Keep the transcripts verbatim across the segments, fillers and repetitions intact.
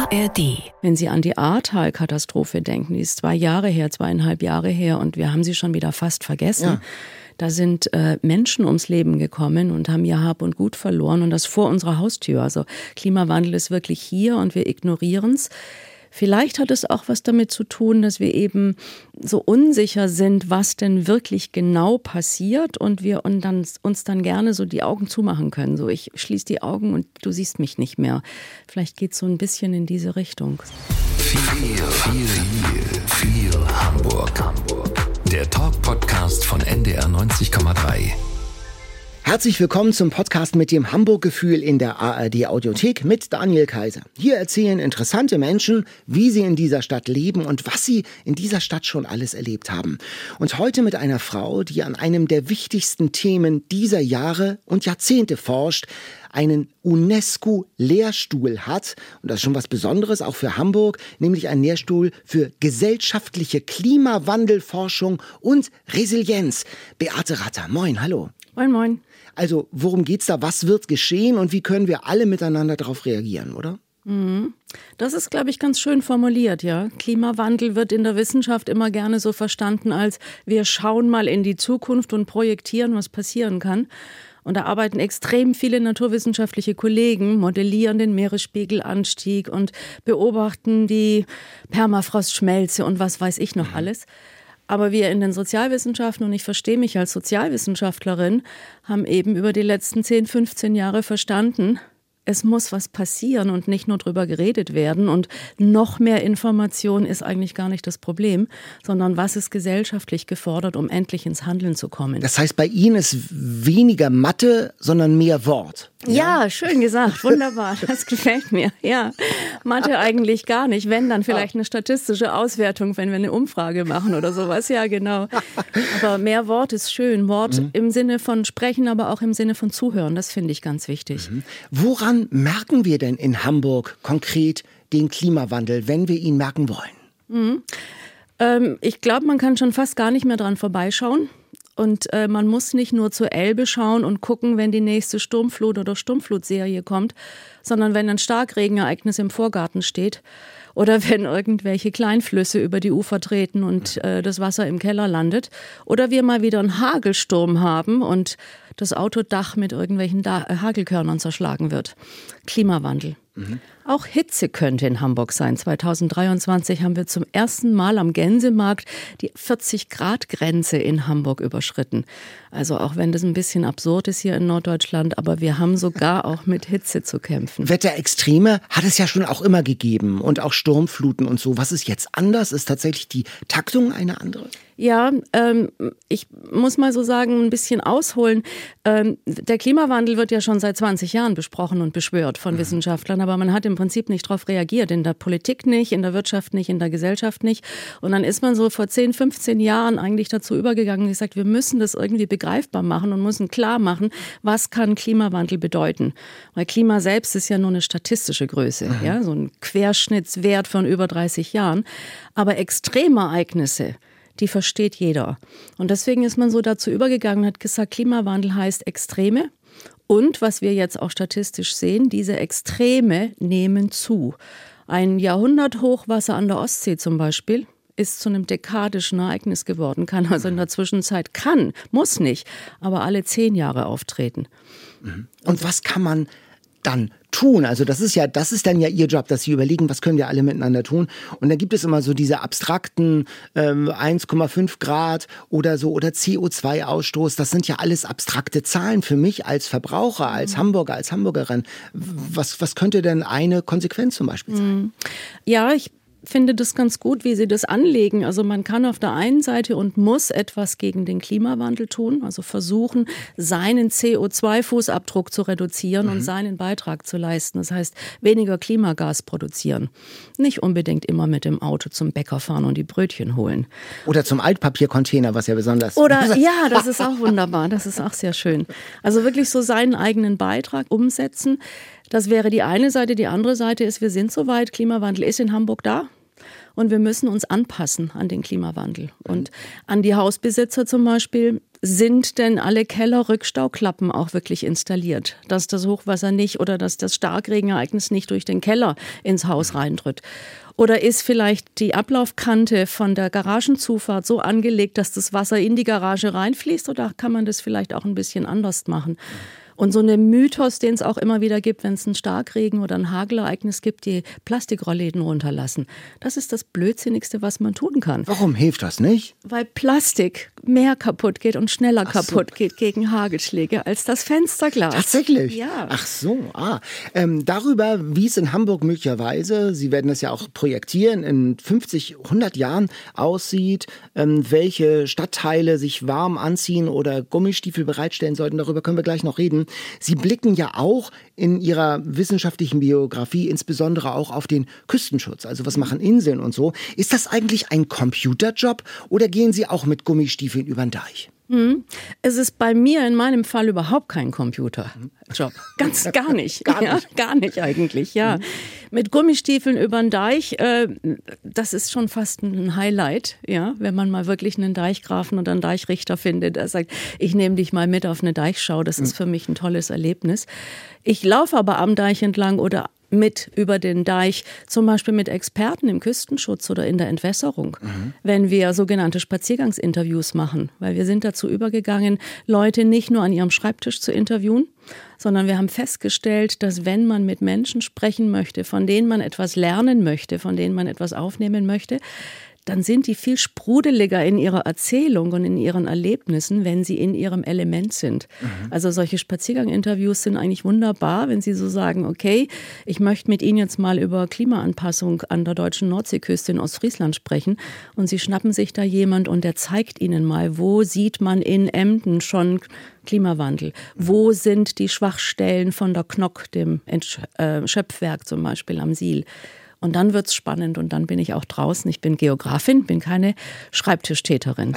R D. Wenn Sie an die Ahrtal-Katastrophe denken, die ist zwei Jahre her, zweieinhalb Jahre her und wir haben sie schon wieder fast vergessen. Ja. Da sind äh, Menschen ums Leben gekommen und haben ihr Hab und Gut verloren und das vor unserer Haustür. Also Klimawandel ist wirklich hier und wir ignorieren es. Vielleicht hat es auch was damit zu tun, dass wir eben so unsicher sind, was denn wirklich genau passiert und wir und dann, uns dann gerne so die Augen zumachen können. So, ich schließe die Augen und du siehst mich nicht mehr. Vielleicht geht es so ein bisschen in diese Richtung. Viel, viel, viel, viel Hamburg. Hamburg. Der Talk-Podcast von N D R neunzig Komma drei. Herzlich willkommen zum Podcast mit dem Hamburg-Gefühl in der A R D-Audiothek mit Daniel Kaiser. Hier erzählen interessante Menschen, wie sie in dieser Stadt leben und was sie in dieser Stadt schon alles erlebt haben. Und heute mit einer Frau, die an einem der wichtigsten Themen dieser Jahre und Jahrzehnte forscht, einen UNESCO-Lehrstuhl hat. Und das ist schon was Besonderes, auch für Hamburg, nämlich ein Lehrstuhl für gesellschaftliche Klimawandelforschung und Resilienz. Beate Ratter, moin, hallo. Moin, moin. Also, worum geht's da? Was wird geschehen? Und wie können wir alle miteinander darauf reagieren, oder? Das ist, glaube ich, ganz schön formuliert, ja. Klimawandel wird in der Wissenschaft immer gerne so verstanden als wir schauen mal in die Zukunft und projektieren, was passieren kann. Und da arbeiten extrem viele naturwissenschaftliche Kollegen, modellieren den Meeresspiegelanstieg und beobachten die Permafrostschmelze und was weiß ich noch alles. Aber wir in den Sozialwissenschaften, und ich verstehe mich als Sozialwissenschaftlerin, haben eben über die letzten zehn, fünfzehn Jahre verstanden, es muss was passieren und nicht nur drüber geredet werden. Und noch mehr Information ist eigentlich gar nicht das Problem, sondern was ist gesellschaftlich gefordert, um endlich ins Handeln zu kommen. Das heißt, bei Ihnen ist weniger Mathe, sondern mehr Wort. Ja, ja, schön gesagt, wunderbar, das gefällt mir. Ja, Mathe eigentlich gar nicht, wenn dann vielleicht eine statistische Auswertung, wenn wir eine Umfrage machen oder sowas, ja genau. Aber mehr Wort ist schön, Wort mhm. im Sinne von sprechen, aber auch im Sinne von zuhören, das finde ich ganz wichtig. Mhm. Woran merken wir denn in Hamburg konkret den Klimawandel, wenn wir ihn merken wollen? Mhm. Ähm, ich glaube, man kann schon fast gar nicht mehr dran vorbeischauen. Und äh, man muss nicht nur zur Elbe schauen und gucken, wenn die nächste Sturmflut oder Sturmflutserie kommt, sondern wenn ein Starkregenereignis im Vorgarten steht oder wenn irgendwelche Kleinflüsse über die Ufer treten und äh, das Wasser im Keller landet oder wir mal wieder einen Hagelsturm haben und das Autodach mit irgendwelchen da- äh, Hagelkörnern zerschlagen wird. Klimawandel. Mhm. Auch Hitze könnte in Hamburg sein. zweitausenddreiundzwanzig haben wir zum ersten Mal am Gänsemarkt die vierzig-Grad-Grenze in Hamburg überschritten. Also auch wenn das ein bisschen absurd ist hier in Norddeutschland, aber wir haben sogar auch mit Hitze zu kämpfen. Wetterextreme hat es ja schon auch immer gegeben und auch Sturmfluten und so. Was ist jetzt anders? Ist tatsächlich die Taktung eine andere? Ja, ähm, ich muss mal so sagen, ein bisschen ausholen. Ähm, der Klimawandel wird ja schon seit zwanzig Jahren besprochen und beschwört von mhm. Wissenschaftlern, aber man hat im Prinzip nicht darauf reagiert. In der Politik nicht, in der Wirtschaft nicht, in der Gesellschaft nicht. Und dann ist man so vor zehn, fünfzehn Jahren eigentlich dazu übergegangen und gesagt, wir müssen das irgendwie begreifbar machen und müssen klar machen, was kann Klimawandel bedeuten. Weil Klima selbst ist ja nur eine statistische Größe, mhm. ja, so ein Querschnittswert von über dreißig Jahren. Aber Extremereignisse, die versteht jeder. Und deswegen ist man so dazu übergegangen und hat gesagt, Klimawandel heißt Extreme. Und was wir jetzt auch statistisch sehen, diese Extreme nehmen zu. Ein Jahrhunderthochwasser an der Ostsee zum Beispiel ist zu einem dekadischen Ereignis geworden, kann also in der Zwischenzeit, kann, muss nicht, aber alle zehn Jahre auftreten. Und was kann man dann tun? Also das ist ja, das ist dann ja Ihr Job, dass Sie überlegen, was können wir alle miteinander tun? Und da gibt es immer so diese abstrakten ähm, eins Komma fünf Grad oder so oder C O zwei Ausstoß. Das sind ja alles abstrakte Zahlen für mich als Verbraucher, als Hamburger, als Hamburgerin. Was, was könnte denn eine Konsequenz zum Beispiel sein? Ja, ich finde das ganz gut, wie Sie das anlegen. Also man kann auf der einen Seite und muss etwas gegen den Klimawandel tun, also versuchen, seinen C O zwei Fußabdruck zu reduzieren mhm. und seinen Beitrag zu leisten. Das heißt, weniger Klimagas produzieren. Nicht unbedingt immer mit dem Auto zum Bäcker fahren und die Brötchen holen. Oder zum Altpapiercontainer, was ja besonders... Oder ja, das ist auch wunderbar, das ist auch sehr schön. Also wirklich so seinen eigenen Beitrag umsetzen. Das wäre die eine Seite. Die andere Seite ist, wir sind soweit, Klimawandel ist in Hamburg da. Und wir müssen uns anpassen an den Klimawandel. Und an die Hausbesitzer zum Beispiel, sind denn alle Kellerrückstauklappen auch wirklich installiert? Dass das Hochwasser nicht oder dass das Starkregenereignis nicht durch den Keller ins Haus reindrückt? Oder ist vielleicht die Ablaufkante von der Garagenzufahrt so angelegt, dass das Wasser in die Garage reinfließt? Oder kann man das vielleicht auch ein bisschen anders machen? Und so ein Mythos, den es auch immer wieder gibt, wenn es einen Starkregen oder ein Hagelereignis gibt, die Plastikrollläden runterlassen. Das ist das Blödsinnigste, was man tun kann. Warum hilft das nicht? Weil Plastik mehr kaputt geht und schneller Ach kaputt so. geht gegen Hagelschläge als das Fensterglas. Tatsächlich? Ja. Ach so, ah. Ähm, darüber, wie es in Hamburg möglicherweise, Sie werden das ja auch projektieren, in fünfzig, hundert Jahren aussieht, ähm, welche Stadtteile sich warm anziehen oder Gummistiefel bereitstellen sollten, darüber können wir gleich noch reden. Sie blicken ja auch in Ihrer wissenschaftlichen Biografie insbesondere auch auf den Küstenschutz. Also was machen Inseln und so. Ist das eigentlich ein Computerjob oder gehen Sie auch mit Gummistiefeln über den Deich? Hm. Es ist bei mir in meinem Fall überhaupt kein Computerjob. Ganz gar nicht. Gar nicht. Ja, gar nicht eigentlich, ja. Mhm. Mit Gummistiefeln über den Deich, äh, das ist schon fast ein Highlight, ja, wenn man mal wirklich einen Deichgrafen oder einen Deichrichter findet, der sagt, ich nehme dich mal mit auf eine Deichschau, das ist für mich ein tolles Erlebnis. Ich laufe aber am Deich entlang oder mit über den Deich, zum Beispiel mit Experten im Küstenschutz oder in der Entwässerung, mhm. wenn wir sogenannte Spaziergangsinterviews machen. Weil wir sind dazu übergegangen, Leute nicht nur an ihrem Schreibtisch zu interviewen, sondern wir haben festgestellt, dass wenn man mit Menschen sprechen möchte, von denen man etwas lernen möchte, von denen man etwas aufnehmen möchte, dann sind die viel sprudeliger in ihrer Erzählung und in ihren Erlebnissen, wenn sie in ihrem Element sind. Mhm. Also solche Spaziergang-Interviews sind eigentlich wunderbar, wenn Sie so sagen, okay, ich möchte mit Ihnen jetzt mal über Klimaanpassung an der deutschen Nordseeküste in Ostfriesland sprechen und Sie schnappen sich da jemand und der zeigt Ihnen mal, wo sieht man in Emden schon Klimawandel? Wo sind die Schwachstellen von der Knock, dem Schöpfwerk zum Beispiel am Siel? Und dann wird's spannend und dann bin ich auch draußen. Ich bin Geografin, bin keine Schreibtischtäterin.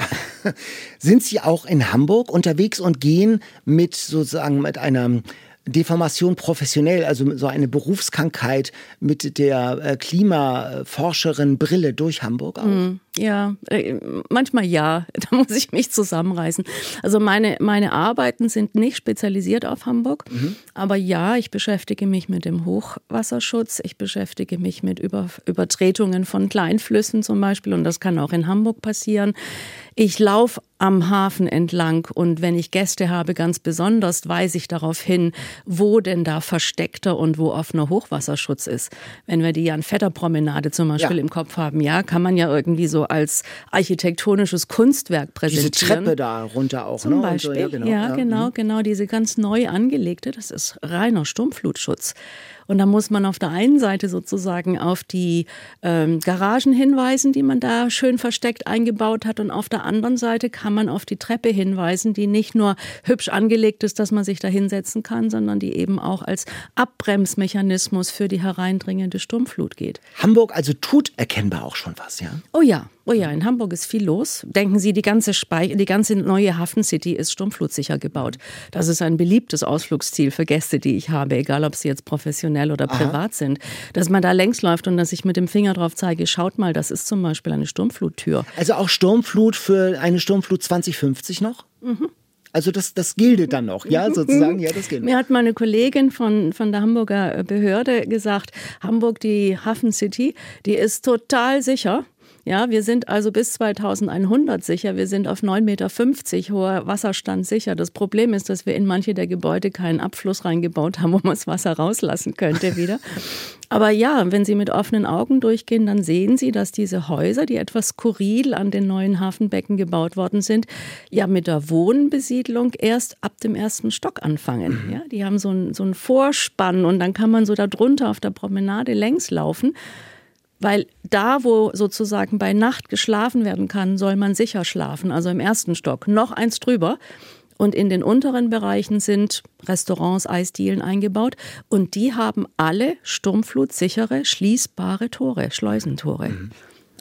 Sind Sie auch in Hamburg unterwegs und gehen mit sozusagen mit einer Deformation professionell, also so eine Berufskrankheit mit der äh, Klimaforscherin Brille durch Hamburg auch? Mm, ja, äh, manchmal ja, da muss ich mich zusammenreißen. Also meine, meine Arbeiten sind nicht spezialisiert auf Hamburg, mhm. aber ja, ich beschäftige mich mit dem Hochwasserschutz, ich beschäftige mich mit Über, Übertretungen von Kleinflüssen zum Beispiel und das kann auch in Hamburg passieren. Ich laufe am Hafen entlang und wenn ich Gäste habe, ganz besonders weise ich darauf hin, wo denn da versteckter und wo offener Hochwasserschutz ist. Wenn wir die Jan-Vetter-Promenade zum Beispiel ja. im Kopf haben, ja, kann man ja irgendwie so als architektonisches Kunstwerk präsentieren. Diese Treppe da runter auch, zum ne? Beispiel, so, ja, genau, ja, ja. genau, genau, diese ganz neu angelegte, das ist reiner Sturmflutschutz. Und da muss man auf der einen Seite sozusagen auf die ähm, Garagen hinweisen, die man da schön versteckt eingebaut hat. Und auf der anderen Seite kann man auf die Treppe hinweisen, die nicht nur hübsch angelegt ist, dass man sich da hinsetzen kann, sondern die eben auch als Abbremsmechanismus für die hereindringende Sturmflut geht. Hamburg also tut erkennbar auch schon was, ja? Oh ja. Oh ja, in Hamburg ist viel los. Denken Sie, die ganze, Spei- die ganze neue Hafencity ist sturmflutsicher gebaut. Das ist ein beliebtes Ausflugsziel für Gäste, die ich habe, egal ob sie jetzt professionell oder privat Aha. sind. Dass man da längs läuft und dass ich mit dem Finger drauf zeige, schaut mal, das ist zum Beispiel eine Sturmfluttür. Also auch Sturmflut für eine Sturmflut zwanzig fünfzig noch? Mhm. Also das, das gilt dann noch, ja, sozusagen? Ja, das gilt noch. Mir hat meine Kollegin von, von der Hamburger Behörde gesagt, Hamburg, die Hafencity, die ist total sicher. Ja, wir sind also bis zweitausendeinhundert sicher. Wir sind auf neun Komma fünfzig Meter hoher Wasserstand sicher. Das Problem ist, dass wir in manche der Gebäude keinen Abfluss reingebaut haben, wo man das Wasser rauslassen könnte wieder. Aber ja, wenn Sie mit offenen Augen durchgehen, dann sehen Sie, dass diese Häuser, die etwas skurril an den neuen Hafenbecken gebaut worden sind, ja mit der Wohnbesiedlung erst ab dem ersten Stock anfangen. Ja, die haben so einen, so einen Vorspann und dann kann man so da drunter auf der Promenade längs laufen. Weil da, wo sozusagen bei Nacht geschlafen werden kann, soll man sicher schlafen, also im ersten Stock, noch eins drüber. Und in den unteren Bereichen sind Restaurants, Eisdielen eingebaut. Und die haben alle sturmflutsichere, schließbare Tore, Schleusentore. Mhm.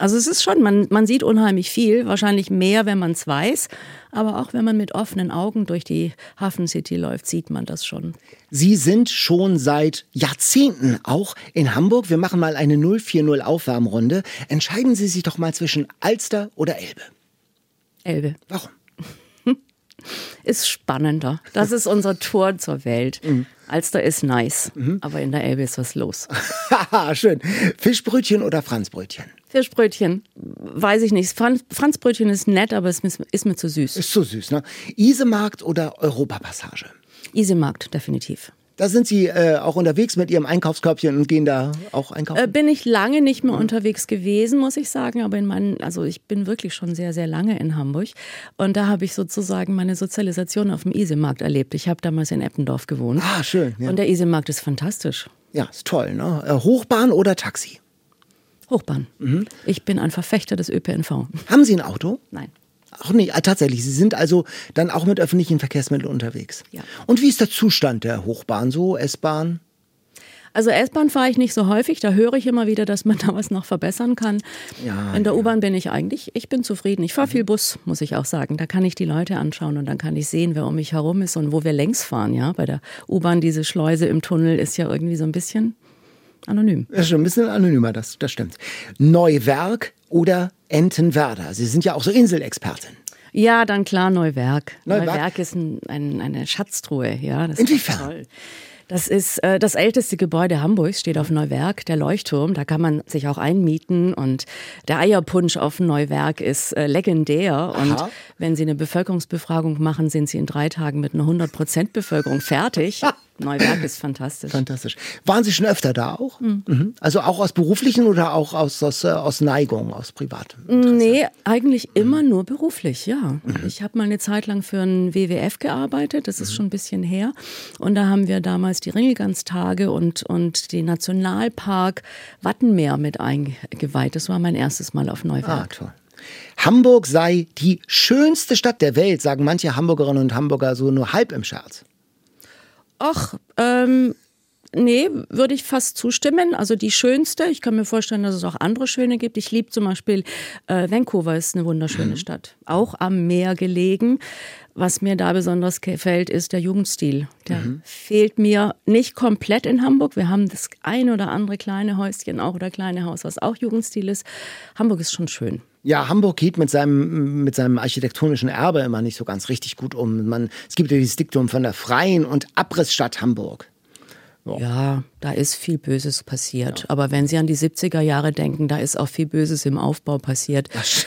Also es ist schon, man, man sieht unheimlich viel, wahrscheinlich mehr, wenn man es weiß. Aber auch wenn man mit offenen Augen durch die Hafen City läuft, sieht man das schon. Sie sind schon seit Jahrzehnten auch in Hamburg. Wir machen mal eine null vier null Aufwärmrunde. Entscheiden Sie sich doch mal zwischen Alster oder Elbe. Elbe. Warum? Ist spannender. Das ist unser Tor zur Welt. Mhm. Alster ist nice, mhm. aber in der Elbe ist was los. Haha, schön. Fischbrötchen oder Franzbrötchen? Fischbrötchen, weiß ich nicht. Franz, Franzbrötchen ist nett, aber es ist mir zu süß. Ist zu süß, ne? Isemarkt oder Europapassage? Isemarkt, definitiv. Da sind Sie äh, auch unterwegs mit Ihrem Einkaufskörbchen und gehen da auch einkaufen? Äh, bin ich lange nicht mehr mhm. unterwegs gewesen, muss ich sagen. Aber in meinen, also ich bin wirklich schon sehr, sehr lange in Hamburg. Und da habe ich sozusagen meine Sozialisation auf dem Isemarkt erlebt. Ich habe damals in Eppendorf gewohnt. Ah, schön. Ja. Und der Isemarkt ist fantastisch. Ja, ist toll, ne? Äh, Hochbahn oder Taxi? Hochbahn. Mhm. Ich bin ein Verfechter des Ö P N V. Haben Sie ein Auto? Nein. Auch nicht, tatsächlich. Sie sind also dann auch mit öffentlichen Verkehrsmitteln unterwegs. Ja. Und wie ist der Zustand der Hochbahn so, S-Bahn? Also S-Bahn fahre ich nicht so häufig, da höre ich immer wieder, dass man da was noch verbessern kann. Ja, in der ja. U-Bahn bin ich eigentlich, ich bin zufrieden. Ich fahre viel Bus, muss ich auch sagen. Da kann ich die Leute anschauen und dann kann ich sehen, wer um mich herum ist und wo wir längs fahren. Ja, bei der U-Bahn, diese Schleuse im Tunnel ist ja irgendwie so ein bisschen anonym. Ja, schon ein bisschen anonymer, das, das stimmt. Neuwerk oder Entenwerder? Sie sind ja auch so Inselexpertin. Ja, dann klar Neuwerk. Neuwerk, Neuwerk ist ein, ein, eine Schatztruhe. Ja, das Inwiefern? Ist toll. Das ist äh, das älteste Gebäude Hamburgs, steht auf Neuwerk, der Leuchtturm. Da kann man sich auch einmieten und der Eierpunsch auf Neuwerk ist äh, legendär. Und Aha. wenn Sie eine Bevölkerungsbefragung machen, sind Sie in drei Tagen mit einer hundert Prozent Bevölkerung fertig. Neuwerk ist fantastisch. Fantastisch. Waren Sie schon öfter da auch? Mhm. Mhm. Also auch aus beruflichen oder auch aus, aus, aus Neigung, aus privatem Interesse? Nee, eigentlich immer nur beruflich, ja. Mhm. Ich habe mal eine Zeit lang für einen W W F gearbeitet, das ist mhm. schon ein bisschen her. Und da haben wir damals die Ringelganztage und, und den Nationalpark Wattenmeer mit eingeweiht. Das war mein erstes Mal auf Neuwerk. Ah, toll. Hamburg sei die schönste Stadt der Welt, sagen manche Hamburgerinnen und Hamburger so nur halb im Scherz. Ach, ähm, nee, würde ich fast zustimmen. Also die schönste, ich kann mir vorstellen, dass es auch andere schöne gibt. Ich liebe zum Beispiel äh, Vancouver, ist eine wunderschöne mhm. Stadt. Auch am Meer gelegen. Was mir da besonders gefällt, ist der Jugendstil. Der mhm. fehlt mir nicht komplett in Hamburg. Wir haben das eine oder andere kleine Häuschen auch oder kleine Haus, was auch Jugendstil ist. Hamburg ist schon schön. Ja, Hamburg geht mit seinem, mit seinem architektonischen Erbe immer nicht so ganz richtig gut um. Man, es gibt ja dieses Diktum von der freien und Abrissstadt Hamburg. So. Ja, da ist viel Böses passiert. Ja. Aber wenn Sie an die siebziger Jahre denken, da ist auch viel Böses im Aufbau passiert.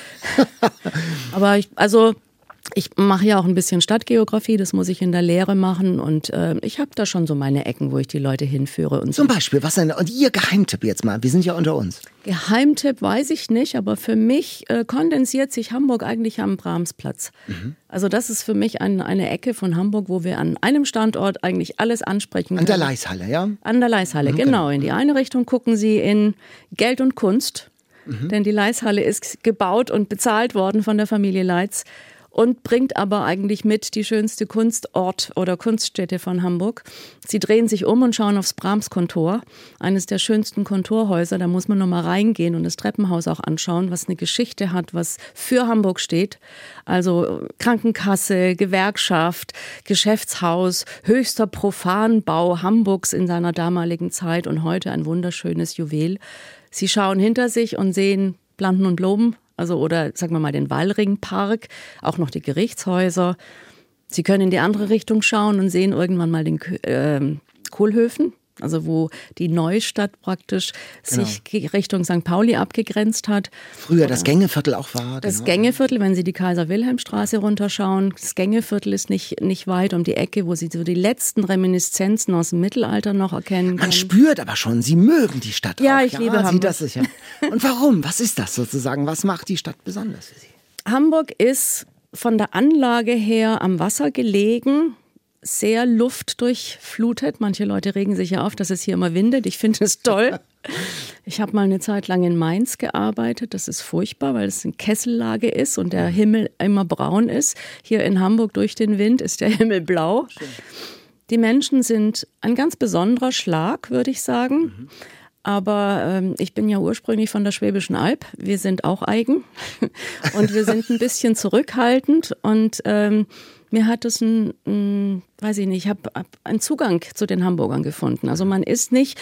Aber ich, also... Ich mache ja auch ein bisschen Stadtgeografie, das muss ich in der Lehre machen und äh, ich habe da schon so meine Ecken, wo ich die Leute hinführe. Und Zum Beispiel, was denn? Und Ihr Geheimtipp jetzt mal, wir sind ja unter uns. Geheimtipp weiß ich nicht, aber für mich äh, kondensiert sich Hamburg eigentlich am Brahmsplatz. Mhm. Also das ist für mich ein, eine Ecke von Hamburg, wo wir an einem Standort eigentlich alles ansprechen können. An der Leishalle, ja? An der Leishalle, mhm, genau. In die eine Richtung gucken Sie in Geld und Kunst, mhm. denn die Leishalle ist gebaut und bezahlt worden von der Familie Leitz. Und bringt aber eigentlich mit die schönste Kunstort oder Kunststätte von Hamburg. Sie drehen sich um und schauen aufs Brahms-Kontor, eines der schönsten Kontorhäuser. Da muss man noch mal reingehen und das Treppenhaus auch anschauen, was eine Geschichte hat, was für Hamburg steht. Also Krankenkasse, Gewerkschaft, Geschäftshaus, höchster Profanbau Hamburgs in seiner damaligen Zeit und heute ein wunderschönes Juwel. Sie schauen hinter sich und sehen Planten und Blumen. Also oder sagen wir mal den Wallringpark, auch noch die Gerichtshäuser. Sie können in die andere Richtung schauen und sehen irgendwann mal den äh, Kohlhöfen, also wo die Neustadt praktisch genau. sich Richtung Sankt Pauli abgegrenzt hat. Früher das Gängeviertel auch war. Das genau. Gängeviertel, wenn Sie die Kaiser-Wilhelm-Straße runterschauen, das Gängeviertel ist nicht, nicht weit um die Ecke, wo Sie so die letzten Reminiszenzen aus dem Mittelalter noch erkennen können. Man spürt aber schon, Sie mögen die Stadt ja, auch. Ich ja, ich liebe Hamburg. Das sicher. Und warum? Was ist das sozusagen? Was macht die Stadt besonders für Sie? Hamburg ist von der Anlage her am Wasser gelegen, sehr luftdurchflutet. Manche Leute regen sich ja auf, dass es hier immer windet. Ich finde es toll. Ich habe mal eine Zeit lang in Mainz gearbeitet. Das ist furchtbar, weil es eine Kessellage ist und der Himmel immer braun ist. Hier in Hamburg durch den Wind ist der Himmel blau. Schön. Die Menschen sind ein ganz besonderer Schlag, würde ich sagen. Mhm. Aber ähm, ich bin ja ursprünglich von der Schwäbischen Alb. Wir sind auch eigen und wir sind ein bisschen zurückhaltend. Und ähm, mir hat es ein, ein, weiß ich nicht, ich habe einen Zugang zu den Hamburgern gefunden. Also man ist nicht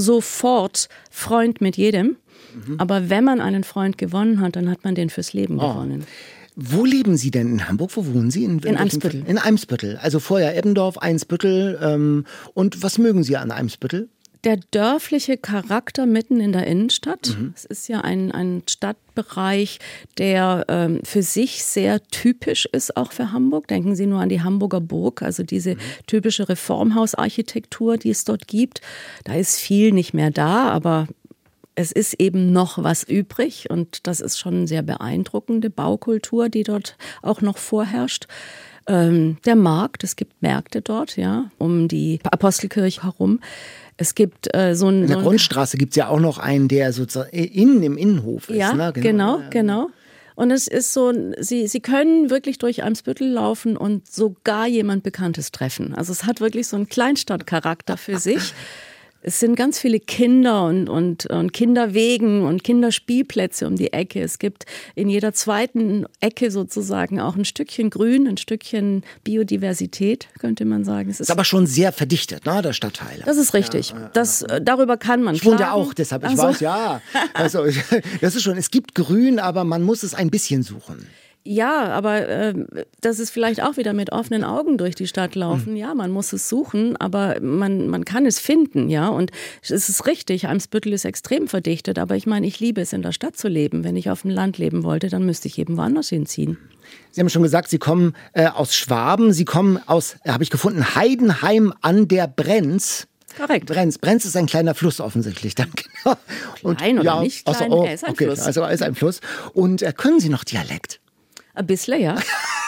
sofort Freund mit jedem. Mhm. Aber wenn man einen Freund gewonnen hat, dann hat man den fürs Leben oh. gewonnen. Wo leben Sie denn in Hamburg? Wo wohnen Sie? In, in Eimsbüttel. In Eimsbüttel. Also vorher Eppendorf, Eimsbüttel. Ähm, und was mögen Sie an Eimsbüttel? Der dörfliche Charakter mitten in der Innenstadt. Mhm. Es ist ja ein, ein Stadtbereich, der ähm, für sich sehr typisch ist, auch für Hamburg. Denken Sie nur an die Hamburger Burg, also diese mhm. typische Reformhausarchitektur, die es dort gibt. Da ist viel nicht mehr da, aber es ist eben noch was übrig und das ist schon eine sehr beeindruckende Baukultur, die dort auch noch vorherrscht. Ähm, der Markt, es gibt Märkte dort, ja, um die Apostelkirche herum. Es gibt äh, so ein... In der so ein Grundstraße gibt es ja auch noch einen, der sozusagen innen im Innenhof ist. Ja, ne? genau, genau. genau. Und es ist so, Sie, Sie können wirklich durch Eimsbüttel laufen und sogar jemand Bekanntes treffen. Also es hat wirklich so einen Kleinstadtcharakter für sich. Es sind ganz viele Kinder und, und, und Kinderwegen und Kinderspielplätze um die Ecke. Es gibt in jeder zweiten Ecke sozusagen auch ein Stückchen Grün, ein Stückchen Biodiversität, könnte man sagen. Es ist, ist aber schon sehr verdichtet, ne, der Stadtteil. Das ist richtig. Ja, das, darüber kann man Ich wohne klagen. ja auch, deshalb, ich also. weiß, ja. Also, das ist schon, es gibt Grün, aber man muss es ein bisschen suchen. Ja, aber äh, das ist vielleicht auch wieder mit offenen Augen durch die Stadt laufen. Mhm. Ja, man muss es suchen, aber man, man kann es finden, ja. Und es ist richtig, Eimsbüttel ist extrem verdichtet, aber ich meine, ich liebe es, in der Stadt zu leben. Wenn ich auf dem Land leben wollte, dann müsste ich eben woanders hinziehen. Sie haben schon gesagt, Sie kommen äh, aus Schwaben, Sie kommen aus, äh, habe ich gefunden, Heidenheim an der Brenz. Korrekt. Brenz. Brenz ist ein kleiner Fluss offensichtlich. Dann, genau. Und, klein oder ja, nicht klein, also, oh, er ist ein okay, Fluss. Also er ist ein Fluss. Und äh, können Sie noch Dialekt? Ein bisschen, ja.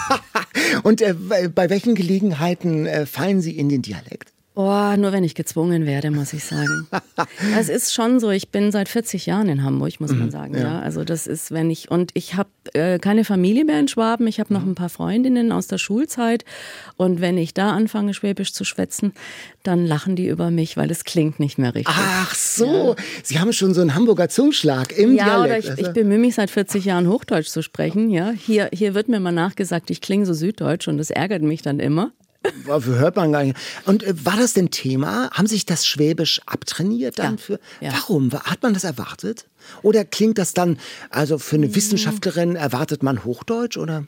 Und äh, bei welchen Gelegenheiten äh, fallen Sie in den Dialekt? Oh, nur wenn ich gezwungen werde, muss ich sagen. Es ist schon so, ich bin seit vierzig Jahren in Hamburg, muss man sagen. Ja. ja. Also das ist, wenn ich, und ich habe äh, keine Familie mehr in Schwaben, ich habe noch ein paar Freundinnen aus der Schulzeit und wenn ich da anfange, Schwäbisch zu schwätzen, dann lachen die über mich, weil es klingt nicht mehr richtig. Ach so, ja. Sie haben schon so einen Hamburger Zungenschlag im ja, Dialekt. Ja, oder ich, ich bemühe mich seit vierzig Jahren Hochdeutsch zu sprechen. Ja, hier, hier wird mir mal nachgesagt, ich klinge so süddeutsch und das ärgert mich dann immer. Hört man gar nicht. Und äh, war das denn Thema? Haben sich das Schwäbisch abtrainiert dann ja, für? Ja. Warum? Hat man das erwartet? Oder klingt das dann, also für eine Wissenschaftlerin erwartet man Hochdeutsch oder?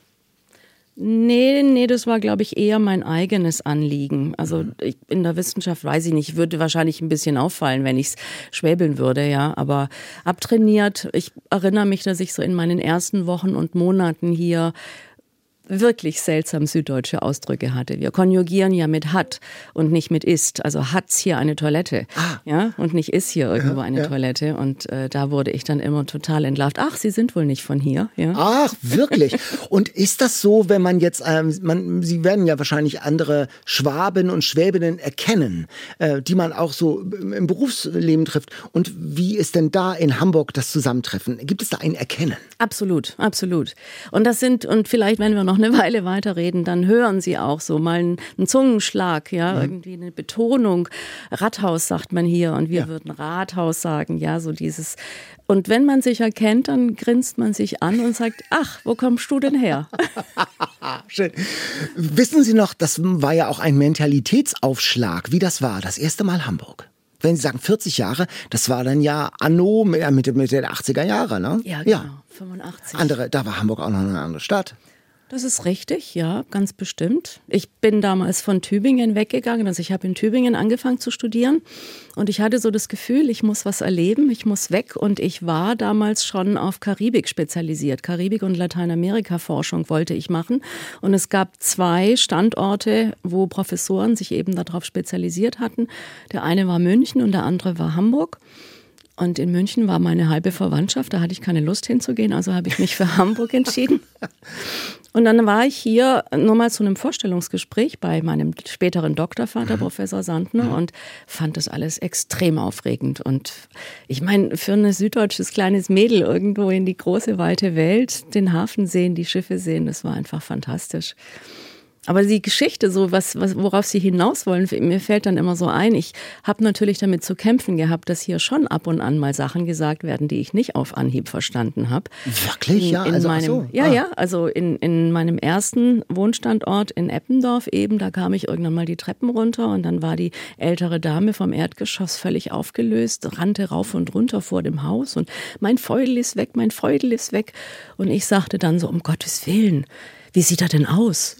Nee, nee, das war, glaube ich, eher mein eigenes Anliegen. Also ich, in der Wissenschaft, weiß ich nicht, würde wahrscheinlich ein bisschen auffallen, wenn ich es schwäbeln würde, ja. Aber abtrainiert, ich erinnere mich, dass ich so in meinen ersten Wochen und Monaten hier wirklich seltsam süddeutsche Ausdrücke hatte. Wir konjugieren ja mit hat und nicht mit ist. Also hat's hier eine Toilette, ah. ja, und nicht ist hier irgendwo ja, eine ja. Toilette. Und äh, da wurde ich dann immer total entlarvt. Ach, Sie sind wohl nicht von hier. Ja. Ach, wirklich? Und ist das so, wenn man jetzt, ähm, man, Sie werden ja wahrscheinlich andere Schwaben und Schwäbinnen erkennen, äh, die man auch so im Berufsleben trifft. Und wie ist denn da in Hamburg das Zusammentreffen? Gibt es da ein Erkennen? Absolut, absolut. Und das sind, und vielleicht, wenn wir noch eine Weile weiterreden, dann hören Sie auch so mal einen, einen Zungenschlag, ja, mhm. irgendwie eine Betonung. Rathaus sagt man hier und wir ja. würden Rathaus sagen, ja, so dieses. Und wenn man sich erkennt, dann grinst man sich an und sagt, ach, wo kommst du denn her? Schön. Wissen Sie noch, das war ja auch ein Mentalitätsaufschlag, wie das war, das erste Mal Hamburg. Wenn Sie sagen vierzig Jahre, das war dann ja anno Mitte, Mitte der achtziger Jahre, ne? Ja, genau, ja. fünfundachtzig. Andere, da war Hamburg auch noch eine andere Stadt. Das ist richtig, ja, ganz bestimmt. Ich bin damals von Tübingen weggegangen, also ich habe in Tübingen angefangen zu studieren und ich hatte so das Gefühl, ich muss was erleben, ich muss weg und ich war damals schon auf Karibik spezialisiert. Karibik- und Lateinamerika-Forschung wollte ich machen und es gab zwei Standorte, wo Professoren sich eben darauf spezialisiert hatten. Der eine war München und der andere war Hamburg. Und in München war meine halbe Verwandtschaft, da hatte ich keine Lust hinzugehen, also habe ich mich für Hamburg entschieden. Und dann war ich hier nur mal zu einem Vorstellungsgespräch bei meinem späteren Doktorvater, Professor Sandner, und fand das alles extrem aufregend. Und ich meine, für ein süddeutsches kleines Mädel irgendwo in die große, weite Welt, den Hafen sehen, die Schiffe sehen, das war einfach fantastisch. Aber die Geschichte, so was, was, worauf Sie hinaus wollen, mir fällt dann immer so ein, ich habe natürlich damit zu kämpfen gehabt, dass hier schon ab und an mal Sachen gesagt werden, die ich nicht auf Anhieb verstanden habe. Wirklich? In, ja, in also meinem, ach so. Ja, ah. ja, also in, in meinem ersten Wohnstandort in Eppendorf eben, da kam ich irgendwann mal die Treppen runter und dann war die ältere Dame vom Erdgeschoss völlig aufgelöst, rannte rauf und runter vor dem Haus und mein Feudel ist weg, mein Feudel ist weg. Und ich sagte dann so, um Gottes Willen, wie sieht er denn aus?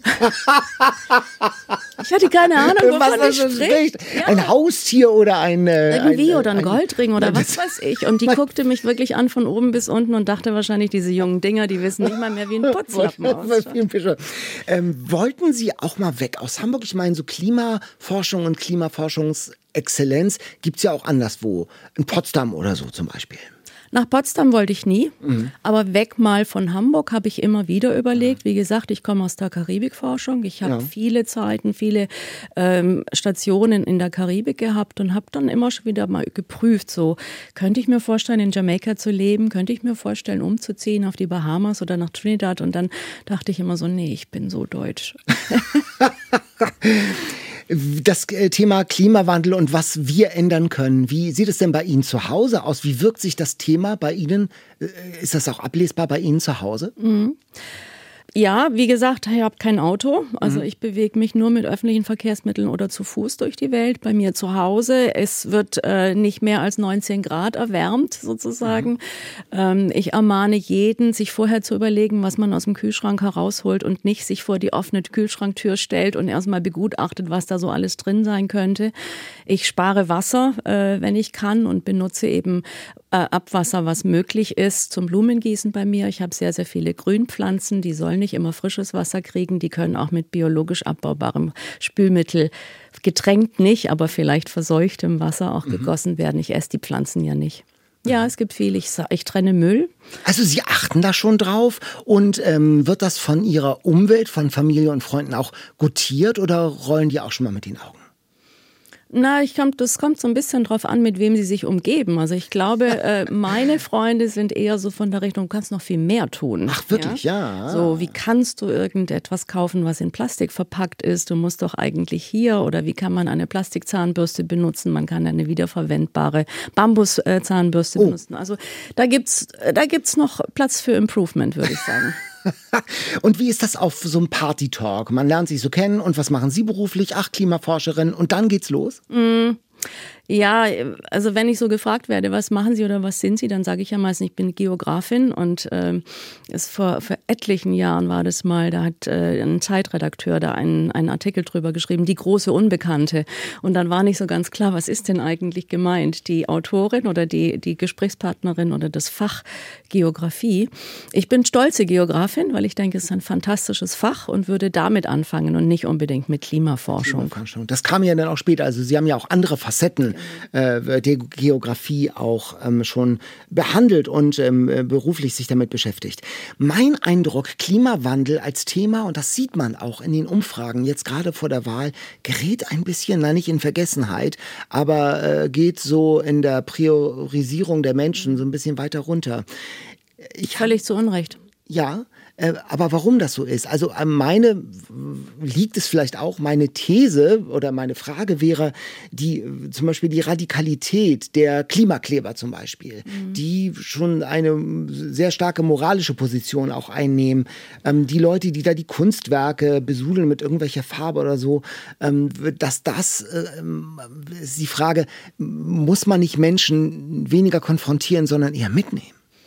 Ich hatte keine Ahnung, wovon er spricht. Ja. Ein Haustier oder ein... Äh, Irgendwie ein, oder ein, ein Goldring oder was weiß ich. Und die guckte mich wirklich an von oben bis unten und dachte wahrscheinlich, diese jungen Dinger, die wissen nicht mal mehr, wie ein Putzlappen ausschaut. Ähm, wollten Sie auch mal weg aus Hamburg? Ich meine, so Klimaforschung und Klimaforschungsexzellenz gibt es ja auch anderswo. In Potsdam oder so zum Beispiel. Nach Potsdam wollte ich nie, mhm. aber weg mal von Hamburg habe ich immer wieder überlegt. Wie gesagt, ich komme aus der Karibikforschung. Ich habe ja. viele Zeiten, viele ähm, Stationen in der Karibik gehabt und habe dann immer schon wieder mal geprüft, so könnte ich mir vorstellen, in Jamaika zu leben, könnte ich mir vorstellen, umzuziehen auf die Bahamas oder nach Trinidad. Und dann dachte ich immer so, nee, ich bin so deutsch. Das Thema Klimawandel und was wir ändern können. Wie sieht es denn bei Ihnen zu Hause aus? Wie wirkt sich das Thema bei Ihnen? Ist das auch ablesbar bei Ihnen zu Hause? Mhm. Ja, wie gesagt, ich habe kein Auto. Also mhm. ich bewege mich nur mit öffentlichen Verkehrsmitteln oder zu Fuß durch die Welt. Bei mir zu Hause, es wird äh, nicht mehr als neunzehn Grad erwärmt sozusagen. Mhm. Ähm, ich ermahne jeden, sich vorher zu überlegen, was man aus dem Kühlschrank herausholt und nicht sich vor die offene Kühlschranktür stellt und erstmal begutachtet, was da so alles drin sein könnte. Ich spare Wasser, äh, wenn ich kann, und benutze eben äh, Abwasser, was möglich ist, zum Blumengießen bei mir. Ich habe sehr, sehr viele Grünpflanzen, die sollen nicht immer frisches Wasser kriegen. Die können auch mit biologisch abbaubarem Spülmittel, getränkt nicht, aber vielleicht verseuchtem Wasser auch mhm. gegossen werden. Ich esse die Pflanzen ja nicht. Ja, es gibt viel. Ich, ich trenne Müll. Also Sie achten da schon drauf und ähm, wird das von Ihrer Umwelt, von Familie und Freunden auch gutiert oder rollen die auch schon mal mit den Augen? Na, ich komm, das kommt so ein bisschen drauf an, mit wem sie sich umgeben. Also ich glaube, äh, meine Freunde sind eher so von der Richtung, du kannst noch viel mehr tun. Ach, wirklich, ja? ja. So, wie kannst du irgendetwas kaufen, was in Plastik verpackt ist? Du musst doch eigentlich hier, oder wie kann man eine Plastikzahnbürste benutzen? Man kann eine wiederverwendbare Bambuszahnbürste oh. benutzen. Also da gibt's, da gibt's noch Platz für Improvement, würde ich sagen. Und wie ist das auf so einem Party-Talk? Man lernt sich so kennen und was machen Sie beruflich? Ach, Klimaforscherin, und dann geht's los? Mm. Ja, also wenn ich so gefragt werde, was machen Sie oder was sind Sie, dann sage ich ja meistens, ich bin Geografin, und ähm, es vor, vor etlichen Jahren war das mal, da hat äh, ein Zeitredakteur da einen, einen Artikel drüber geschrieben, die große Unbekannte, und dann war nicht so ganz klar, was ist denn eigentlich gemeint, die Autorin oder die, die Gesprächspartnerin oder das Fach Geografie. Ich bin stolze Geografin, weil ich denke, es ist ein fantastisches Fach und würde damit anfangen und nicht unbedingt mit Klimaforschung. Klimaforschung. Das kam ja dann auch später, also Sie haben ja auch andere Facetten äh, der Geografie auch ähm, schon behandelt und ähm, beruflich sich damit beschäftigt. Mein Eindruck, Klimawandel als Thema, und das sieht man auch in den Umfragen, jetzt gerade vor der Wahl, gerät ein bisschen, na nicht in Vergessenheit, aber äh, geht so in der Priorisierung der Menschen so ein bisschen weiter runter. Ich Völlig zu Unrecht. Ja, äh, aber warum das so ist? Also äh, meine, liegt es vielleicht auch, meine These oder meine Frage wäre, die zum Beispiel die Radikalität der Klimakleber zum Beispiel, mhm. die schon eine sehr starke moralische Position auch einnehmen. Ähm, die Leute, die da die Kunstwerke besudeln mit irgendwelcher Farbe oder so, ähm, dass das, äh, ist die Frage, muss man nicht Menschen weniger konfrontieren, sondern eher mitnehmen?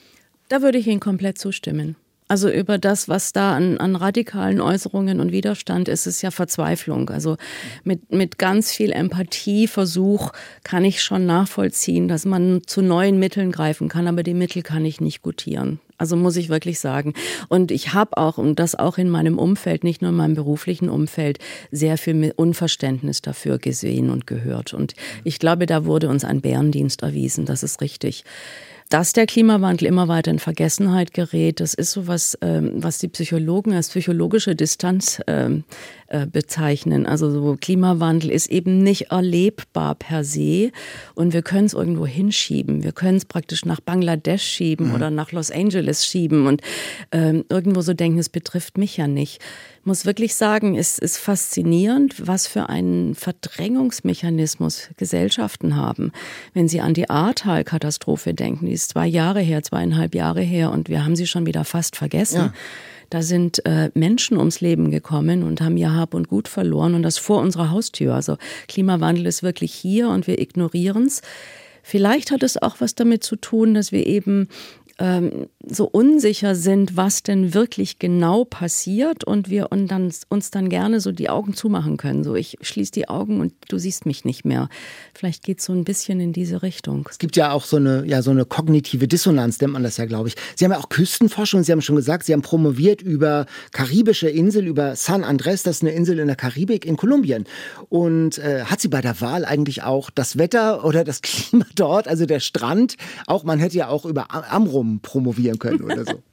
Da würde ich Ihnen komplett zustimmen. Also über das, was da an, an radikalen Äußerungen und Widerstand ist, ist ja Verzweiflung. Also mit, mit ganz viel Empathieversuch kann ich schon nachvollziehen, dass man zu neuen Mitteln greifen kann, aber die Mittel kann ich nicht gutieren. Also muss ich wirklich sagen. Und ich habe auch, und das auch in meinem Umfeld, nicht nur in meinem beruflichen Umfeld, sehr viel Unverständnis dafür gesehen und gehört. Und ich glaube, da wurde uns ein Bärendienst erwiesen, das ist richtig. Dass der Klimawandel immer weiter in Vergessenheit gerät, das ist so was, ähm, was die Psychologen als psychologische Distanz ähm, äh, bezeichnen. Also so Klimawandel ist eben nicht erlebbar per se und wir können es irgendwo hinschieben. Wir können es praktisch nach Bangladesch schieben mhm. oder nach Los Angeles schieben und ähm, irgendwo so denken, es betrifft mich ja nicht. Ich muss wirklich sagen, es ist faszinierend, was für einen Verdrängungsmechanismus Gesellschaften haben. Wenn Sie an die Ahrtal-Katastrophe denken, die ist zwei Jahre her, zweieinhalb Jahre her und wir haben sie schon wieder fast vergessen. Ja. Da sind äh, Menschen ums Leben gekommen und haben ihr Hab und Gut verloren und das vor unserer Haustür. Also Klimawandel ist wirklich hier und wir ignorieren es. Vielleicht hat es auch was damit zu tun, dass wir eben ähm, so unsicher sind, was denn wirklich genau passiert und wir und dann, uns dann gerne so die Augen zumachen können. So, ich schließe die Augen und du siehst mich nicht mehr. Vielleicht geht es so ein bisschen in diese Richtung. Es gibt ja auch so eine, ja, so eine kognitive Dissonanz, nennt man das ja, glaube ich. Sie haben ja auch Küstenforschung, Sie haben schon gesagt, Sie haben promoviert über karibische Insel, über San Andrés, das ist eine Insel in der Karibik in Kolumbien. Und äh, hat Sie bei der Wahl eigentlich auch das Wetter oder das Klima dort, also der Strand, auch man hätte ja auch über Amrum promovieren können oder so.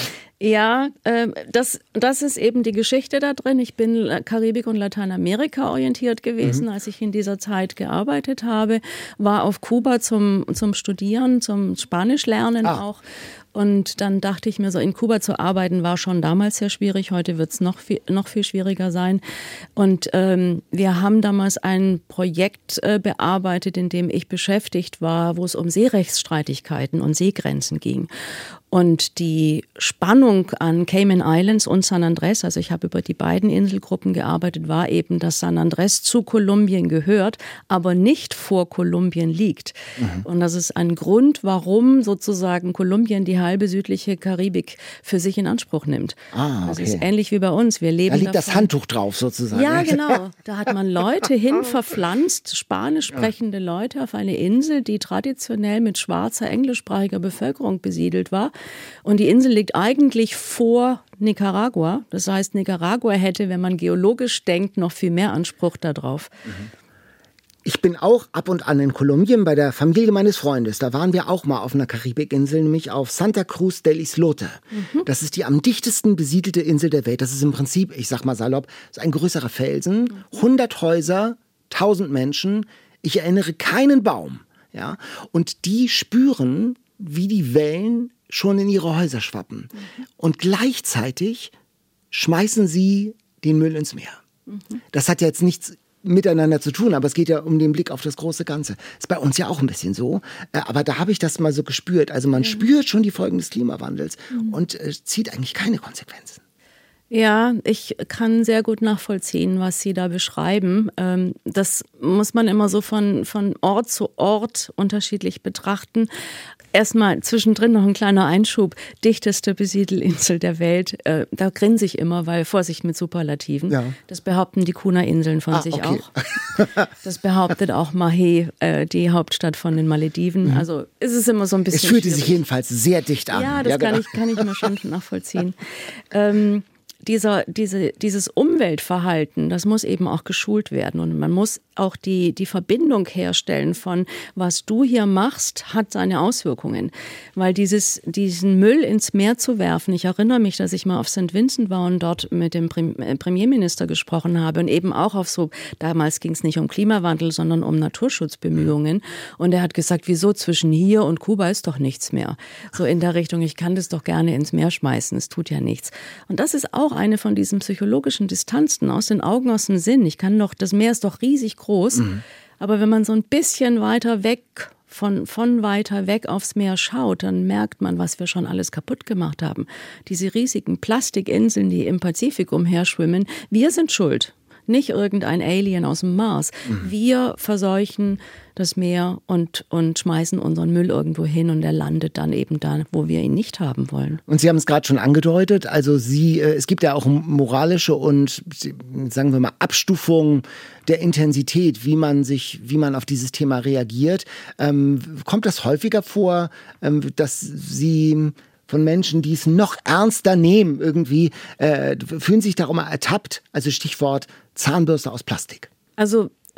Ja, äh, das, das ist eben die Geschichte da drin. Ich bin Karibik und Lateinamerika orientiert gewesen, mhm. als ich in dieser Zeit gearbeitet habe. War auf Kuba zum, zum Studieren, zum Spanisch lernen ah. auch. Und dann dachte ich mir so, in Kuba zu arbeiten war schon damals sehr schwierig. Heute wird es noch viel, noch viel schwieriger sein. Und ähm, wir haben damals ein Projekt äh, bearbeitet, in dem ich beschäftigt war, wo es um Seerechtsstreitigkeiten und Seegrenzen ging. Und die Spannung an Cayman Islands und San Andrés, also ich habe über die beiden Inselgruppen gearbeitet, war eben, dass San Andrés zu Kolumbien gehört, aber nicht vor Kolumbien liegt. Mhm. Und das ist ein Grund, warum sozusagen Kolumbien die halbe südliche Karibik für sich in Anspruch nimmt. Ah, okay. Das ist ähnlich wie bei uns. Wir leben da liegt davon. Das Handtuch drauf sozusagen. Ja, genau. Da hat man Leute hin verpflanzt, spanisch sprechende Leute auf eine Insel, die traditionell mit schwarzer, englischsprachiger Bevölkerung besiedelt war. Und die Insel liegt eigentlich vor Nicaragua. Das heißt, Nicaragua hätte, wenn man geologisch denkt, noch viel mehr Anspruch darauf. Ich bin auch ab und an in Kolumbien bei der Familie meines Freundes. Da waren wir auch mal auf einer Karibikinsel, nämlich auf Santa Cruz del Islote. Mhm. Das ist die am dichtesten besiedelte Insel der Welt. Das ist im Prinzip, ich sag mal salopp, ist ein größerer Felsen, hundert Häuser, tausend Menschen. Ich erinnere keinen Baum. Ja? Und die spüren, wie die Wellen schon in ihre Häuser schwappen. Mhm. Und gleichzeitig schmeißen sie den Müll ins Meer. Mhm. Das hat jetzt nichts miteinander zu tun, aber es geht ja um den Blick auf das große Ganze. Ist bei uns ja auch ein bisschen so, aber da habe ich das mal so gespürt. Also man mhm. spürt schon die Folgen des Klimawandels mhm. und äh, zieht eigentlich keine Konsequenzen. Ja, ich kann sehr gut nachvollziehen, was Sie da beschreiben. Das muss man immer so von, von Ort zu Ort unterschiedlich betrachten. Erstmal zwischendrin noch ein kleiner Einschub. Dichteste Besiedelinsel der Welt. Da grinse ich immer, weil Vorsicht mit Superlativen. Ja. Das behaupten die Kuna-Inseln von ah, sich okay. auch. Das behauptet auch Mahé, die Hauptstadt von den Malediven. Mhm. Also ist es immer so ein bisschen Es fühlte schwierig. sich jedenfalls sehr dicht an. Ja, das ja, kann, genau. ich, kann ich mir schon nachvollziehen. ähm, Dieser, diese, dieses Umweltverhalten, das muss eben auch geschult werden und man muss auch die, die Verbindung herstellen von, was du hier machst, hat seine Auswirkungen. Weil dieses, diesen Müll ins Meer zu werfen, ich erinnere mich, dass ich mal auf Sankt Vincent war und dort mit dem Premierminister gesprochen habe und eben auch auf so, damals ging es nicht um Klimawandel, sondern um Naturschutzbemühungen und er hat gesagt, wieso zwischen hier und Kuba ist doch nichts mehr. So in der Richtung, ich kann das doch gerne ins Meer schmeißen, es tut ja nichts. Und das ist auch eine von diesen psychologischen Distanzen, aus den Augen, aus dem Sinn. Ich kann doch, das Meer ist doch riesig groß, mhm. aber wenn man so ein bisschen weiter weg, von, von weiter weg aufs Meer schaut, dann merkt man, was wir schon alles kaputt gemacht haben. Diese riesigen Plastikinseln, die im Pazifik umherschwimmen, wir sind schuld. Nicht irgendein Alien aus dem Mars. Mhm. Wir verseuchen das Meer und, und schmeißen unseren Müll irgendwo hin und er landet dann eben da, wo wir ihn nicht haben wollen. Und Sie haben es gerade schon angedeutet, also Sie, es gibt ja auch moralische und, sagen wir mal, Abstufungen der Intensität, wie man sich, wie man auf dieses Thema reagiert. Ähm, kommt das häufiger vor, ähm, dass Sie von Menschen, die es noch ernster nehmen, irgendwie äh, fühlen sich darum ertappt, also Stichwort Zahnbürste aus Plastik? Also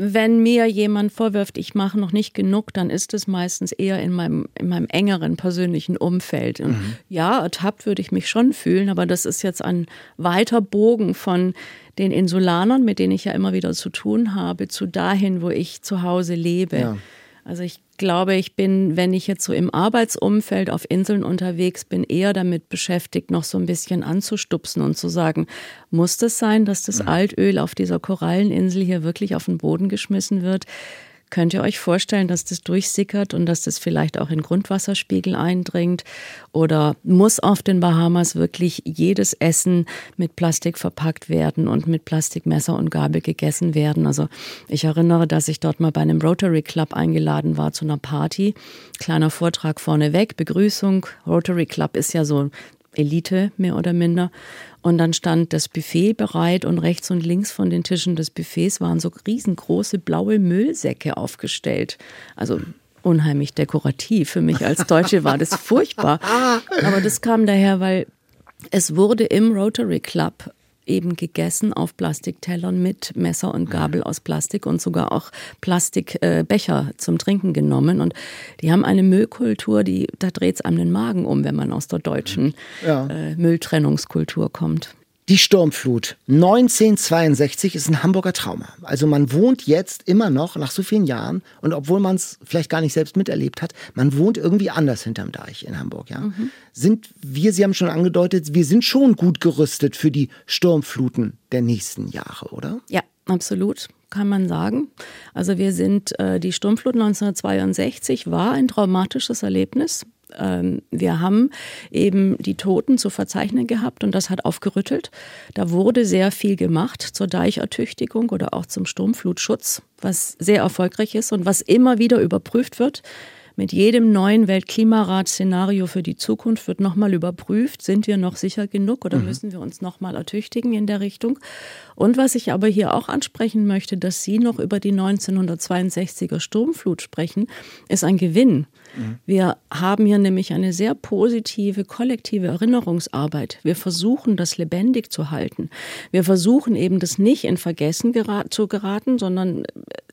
wenn mir jemand vorwirft, ich mache noch nicht genug, dann ist es meistens eher in meinem, in meinem engeren persönlichen Umfeld. Und mhm. ja, ertappt würde ich mich schon fühlen, aber das ist jetzt ein weiter Bogen von den Insulanern, mit denen ich ja immer wieder zu tun habe, zu dahin, wo ich zu Hause lebe. Ja. Also ich glaube, ich bin, wenn ich jetzt so im Arbeitsumfeld auf Inseln unterwegs bin, eher damit beschäftigt, noch so ein bisschen anzustupsen und zu sagen, muss das sein, dass das Altöl auf dieser Koralleninsel hier wirklich auf den Boden geschmissen wird? Könnt ihr euch vorstellen, dass das durchsickert und dass das vielleicht auch in Grundwasserspiegel eindringt? Oder muss auf den Bahamas wirklich jedes Essen mit Plastik verpackt werden und mit Plastikmesser und Gabel gegessen werden? Also ich erinnere, dass ich dort mal bei einem Rotary Club eingeladen war zu einer Party. Kleiner Vortrag vorneweg, Begrüßung. Rotary Club ist ja so Elite, mehr oder minder. Und dann stand das Buffet bereit und rechts und links von den Tischen des Buffets waren so riesengroße blaue Müllsäcke aufgestellt. Also unheimlich dekorativ. Für mich als Deutsche war das furchtbar. Aber das kam daher, weil es wurde im Rotary Club eben gegessen auf Plastiktellern mit Messer und Gabel aus Plastik und sogar auch Plastikbecher äh, zum Trinken genommen. Und die haben eine Müllkultur, die, da dreht es einem den Magen um, wenn man aus der deutschen ja. äh, Mülltrennungskultur kommt. Die Sturmflut neunzehnhundertzweiundsechzig ist ein Hamburger Trauma. Also man wohnt jetzt immer noch nach so vielen Jahren und obwohl man es vielleicht gar nicht selbst miterlebt hat, man wohnt irgendwie anders hinterm Deich in Hamburg. Ja? Mhm. Sind wir, Sie haben schon angedeutet, wir sind schon gut gerüstet für die Sturmfluten der nächsten Jahre, oder? Ja, absolut. Kann man sagen. Also wir sind, äh, die Sturmflut neunzehnhundertzweiundsechzig war ein traumatisches Erlebnis. Ähm, wir haben eben die Toten zu verzeichnen gehabt und das hat aufgerüttelt. Da wurde sehr viel gemacht zur Deichertüchtigung oder auch zum Sturmflutschutz, was sehr erfolgreich ist und was immer wieder überprüft wird. Mit jedem neuen Weltklimarat-Szenario für die Zukunft wird nochmal überprüft, sind wir noch sicher genug oder mhm. müssen wir uns nochmal ertüchtigen in der Richtung. Und was ich aber hier auch ansprechen möchte, dass Sie noch über die neunzehnhundertzweiundsechziger Sturmflut sprechen, ist ein Gewinn. Mhm. Wir haben hier nämlich eine sehr positive kollektive Erinnerungsarbeit. Wir versuchen, das lebendig zu halten. Wir versuchen eben, das nicht in Vergessen gera- zu geraten, sondern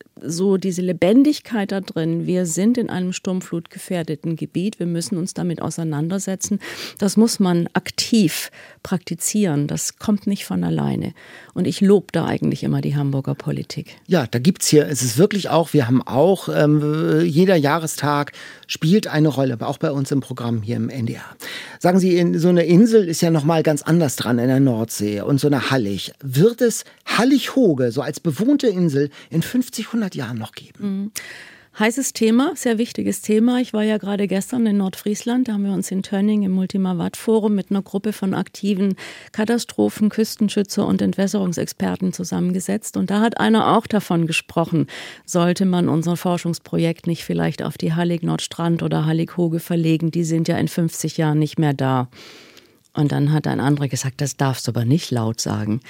so diese Lebendigkeit da drin, wir sind in einem sturmflutgefährdeten Gebiet, wir müssen uns damit auseinandersetzen. Das muss man aktiv praktizieren, das kommt nicht von alleine. Und ich lobe da eigentlich immer die Hamburger Politik. Ja, da gibt's hier, es ist wirklich auch, wir haben auch, ähm, jeder Jahrestag spielt eine Rolle, aber auch bei uns im Programm hier im N D R. Sagen Sie, in, so eine Insel ist ja nochmal ganz anders dran in der Nordsee und so eine Hallig. Wird es Hallig-Hoge, so als bewohnte Insel, in fünfzig, hundert Jahren noch geben? Mhm. Heißes Thema, sehr wichtiges Thema. Ich war ja gerade gestern in Nordfriesland, da haben wir uns in Tönning im Multimavat-Forum mit einer Gruppe von aktiven Katastrophen-, Küstenschützer und Entwässerungsexperten zusammengesetzt. Und da hat einer auch davon gesprochen, sollte man unser Forschungsprojekt nicht vielleicht auf die Hallig-Nordstrand oder Hallig-Hoge verlegen, die sind ja in fünfzig Jahren nicht mehr da. Und dann hat ein anderer gesagt, das darfst du aber nicht laut sagen.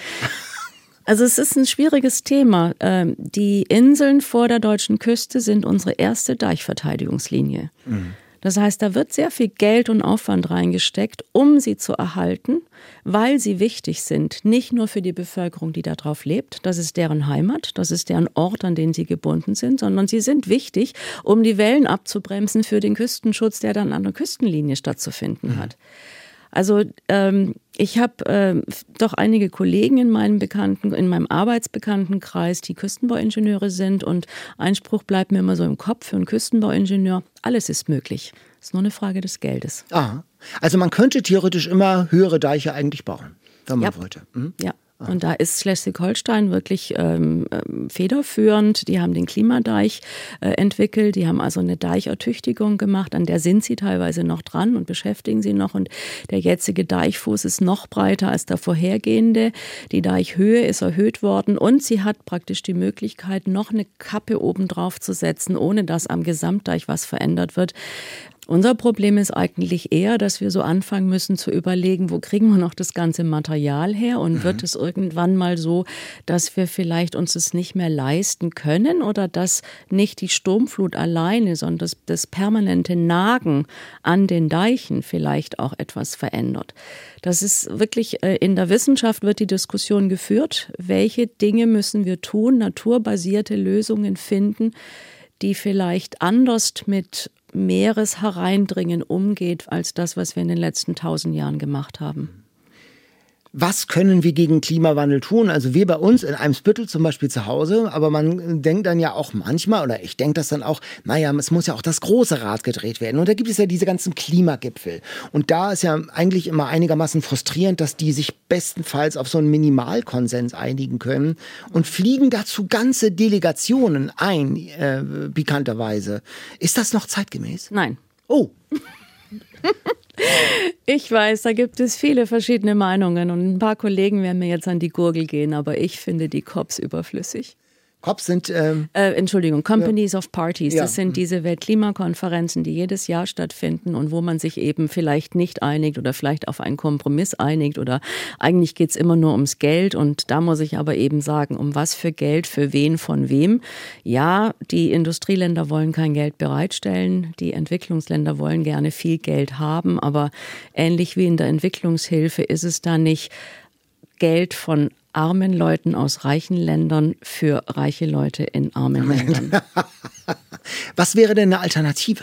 Also es ist ein schwieriges Thema. Die Inseln vor der deutschen Küste sind unsere erste Deichverteidigungslinie. Mhm. Das heißt, da wird sehr viel Geld und Aufwand reingesteckt, um sie zu erhalten, weil sie wichtig sind. Nicht nur für die Bevölkerung, die da drauf lebt, das ist deren Heimat, das ist deren Ort, an den sie gebunden sind, sondern sie sind wichtig, um die Wellen abzubremsen für den Küstenschutz, der dann an der Küstenlinie stattzufinden mhm. hat. Also ähm, ich habe äh, doch einige Kollegen in meinem Bekannten, in meinem Arbeitsbekanntenkreis, die Küstenbauingenieure sind und ein Spruch bleibt mir immer so im Kopf für einen Küstenbauingenieur: Alles ist möglich. Es ist nur eine Frage des Geldes. Ah, also man könnte theoretisch immer höhere Deiche eigentlich bauen, wenn man ja. wollte. Mhm. Ja. Und da ist Schleswig-Holstein wirklich ähm, federführend. Die haben den Klimadeich äh, entwickelt. Die haben also eine Deichertüchtigung gemacht. An der sind sie teilweise noch dran und beschäftigen sie noch. Und der jetzige Deichfuß ist noch breiter als der vorhergehende. Die Deichhöhe ist erhöht worden. Und sie hat praktisch die Möglichkeit, noch eine Kappe oben drauf zu setzen, ohne dass am Gesamtdeich was verändert wird. Unser Problem ist eigentlich eher, dass wir so anfangen müssen zu überlegen, wo kriegen wir noch das ganze Material her und mhm. wird es irgendwann mal so, dass wir vielleicht uns es nicht mehr leisten können oder dass nicht die Sturmflut alleine, sondern das, das permanente Nagen an den Deichen vielleicht auch etwas verändert. Das ist wirklich, in der Wissenschaft wird die Diskussion geführt, welche Dinge müssen wir tun, naturbasierte Lösungen finden, die vielleicht anders mit Meereshereindringen umgeht, als das, was wir in den letzten tausend Jahren gemacht haben. Was können wir gegen Klimawandel tun? Also wir bei uns in Eimsbüttel zum Beispiel zu Hause, aber man denkt dann ja auch manchmal, oder ich denke das dann auch, naja, es muss ja auch das große Rad gedreht werden. Und da gibt es ja diese ganzen Klimagipfel. Und da ist ja eigentlich immer einigermaßen frustrierend, dass die sich bestenfalls auf so einen Minimalkonsens einigen können und fliegen dazu ganze Delegationen ein, äh, pikanterweise. Ist das noch zeitgemäß? Nein. Oh. Ich weiß, da gibt es viele verschiedene Meinungen und ein paar Kollegen werden mir jetzt an die Gurgel gehen, aber ich finde die C O Ps überflüssig. C O Ps sind... Ähm, äh, Entschuldigung, Companies ja. of Parties. Ja. Das sind diese Weltklimakonferenzen, die jedes Jahr stattfinden und wo man sich eben vielleicht nicht einigt oder vielleicht auf einen Kompromiss einigt oder eigentlich geht es immer nur ums Geld und da muss ich aber eben sagen, um was für Geld, für wen, von wem. Ja, die Industrieländer wollen kein Geld bereitstellen, die Entwicklungsländer wollen gerne viel Geld haben, aber ähnlich wie in der Entwicklungshilfe ist es da nicht Geld von armen Leuten aus reichen Ländern für reiche Leute in armen Ländern. Was wäre denn eine Alternative?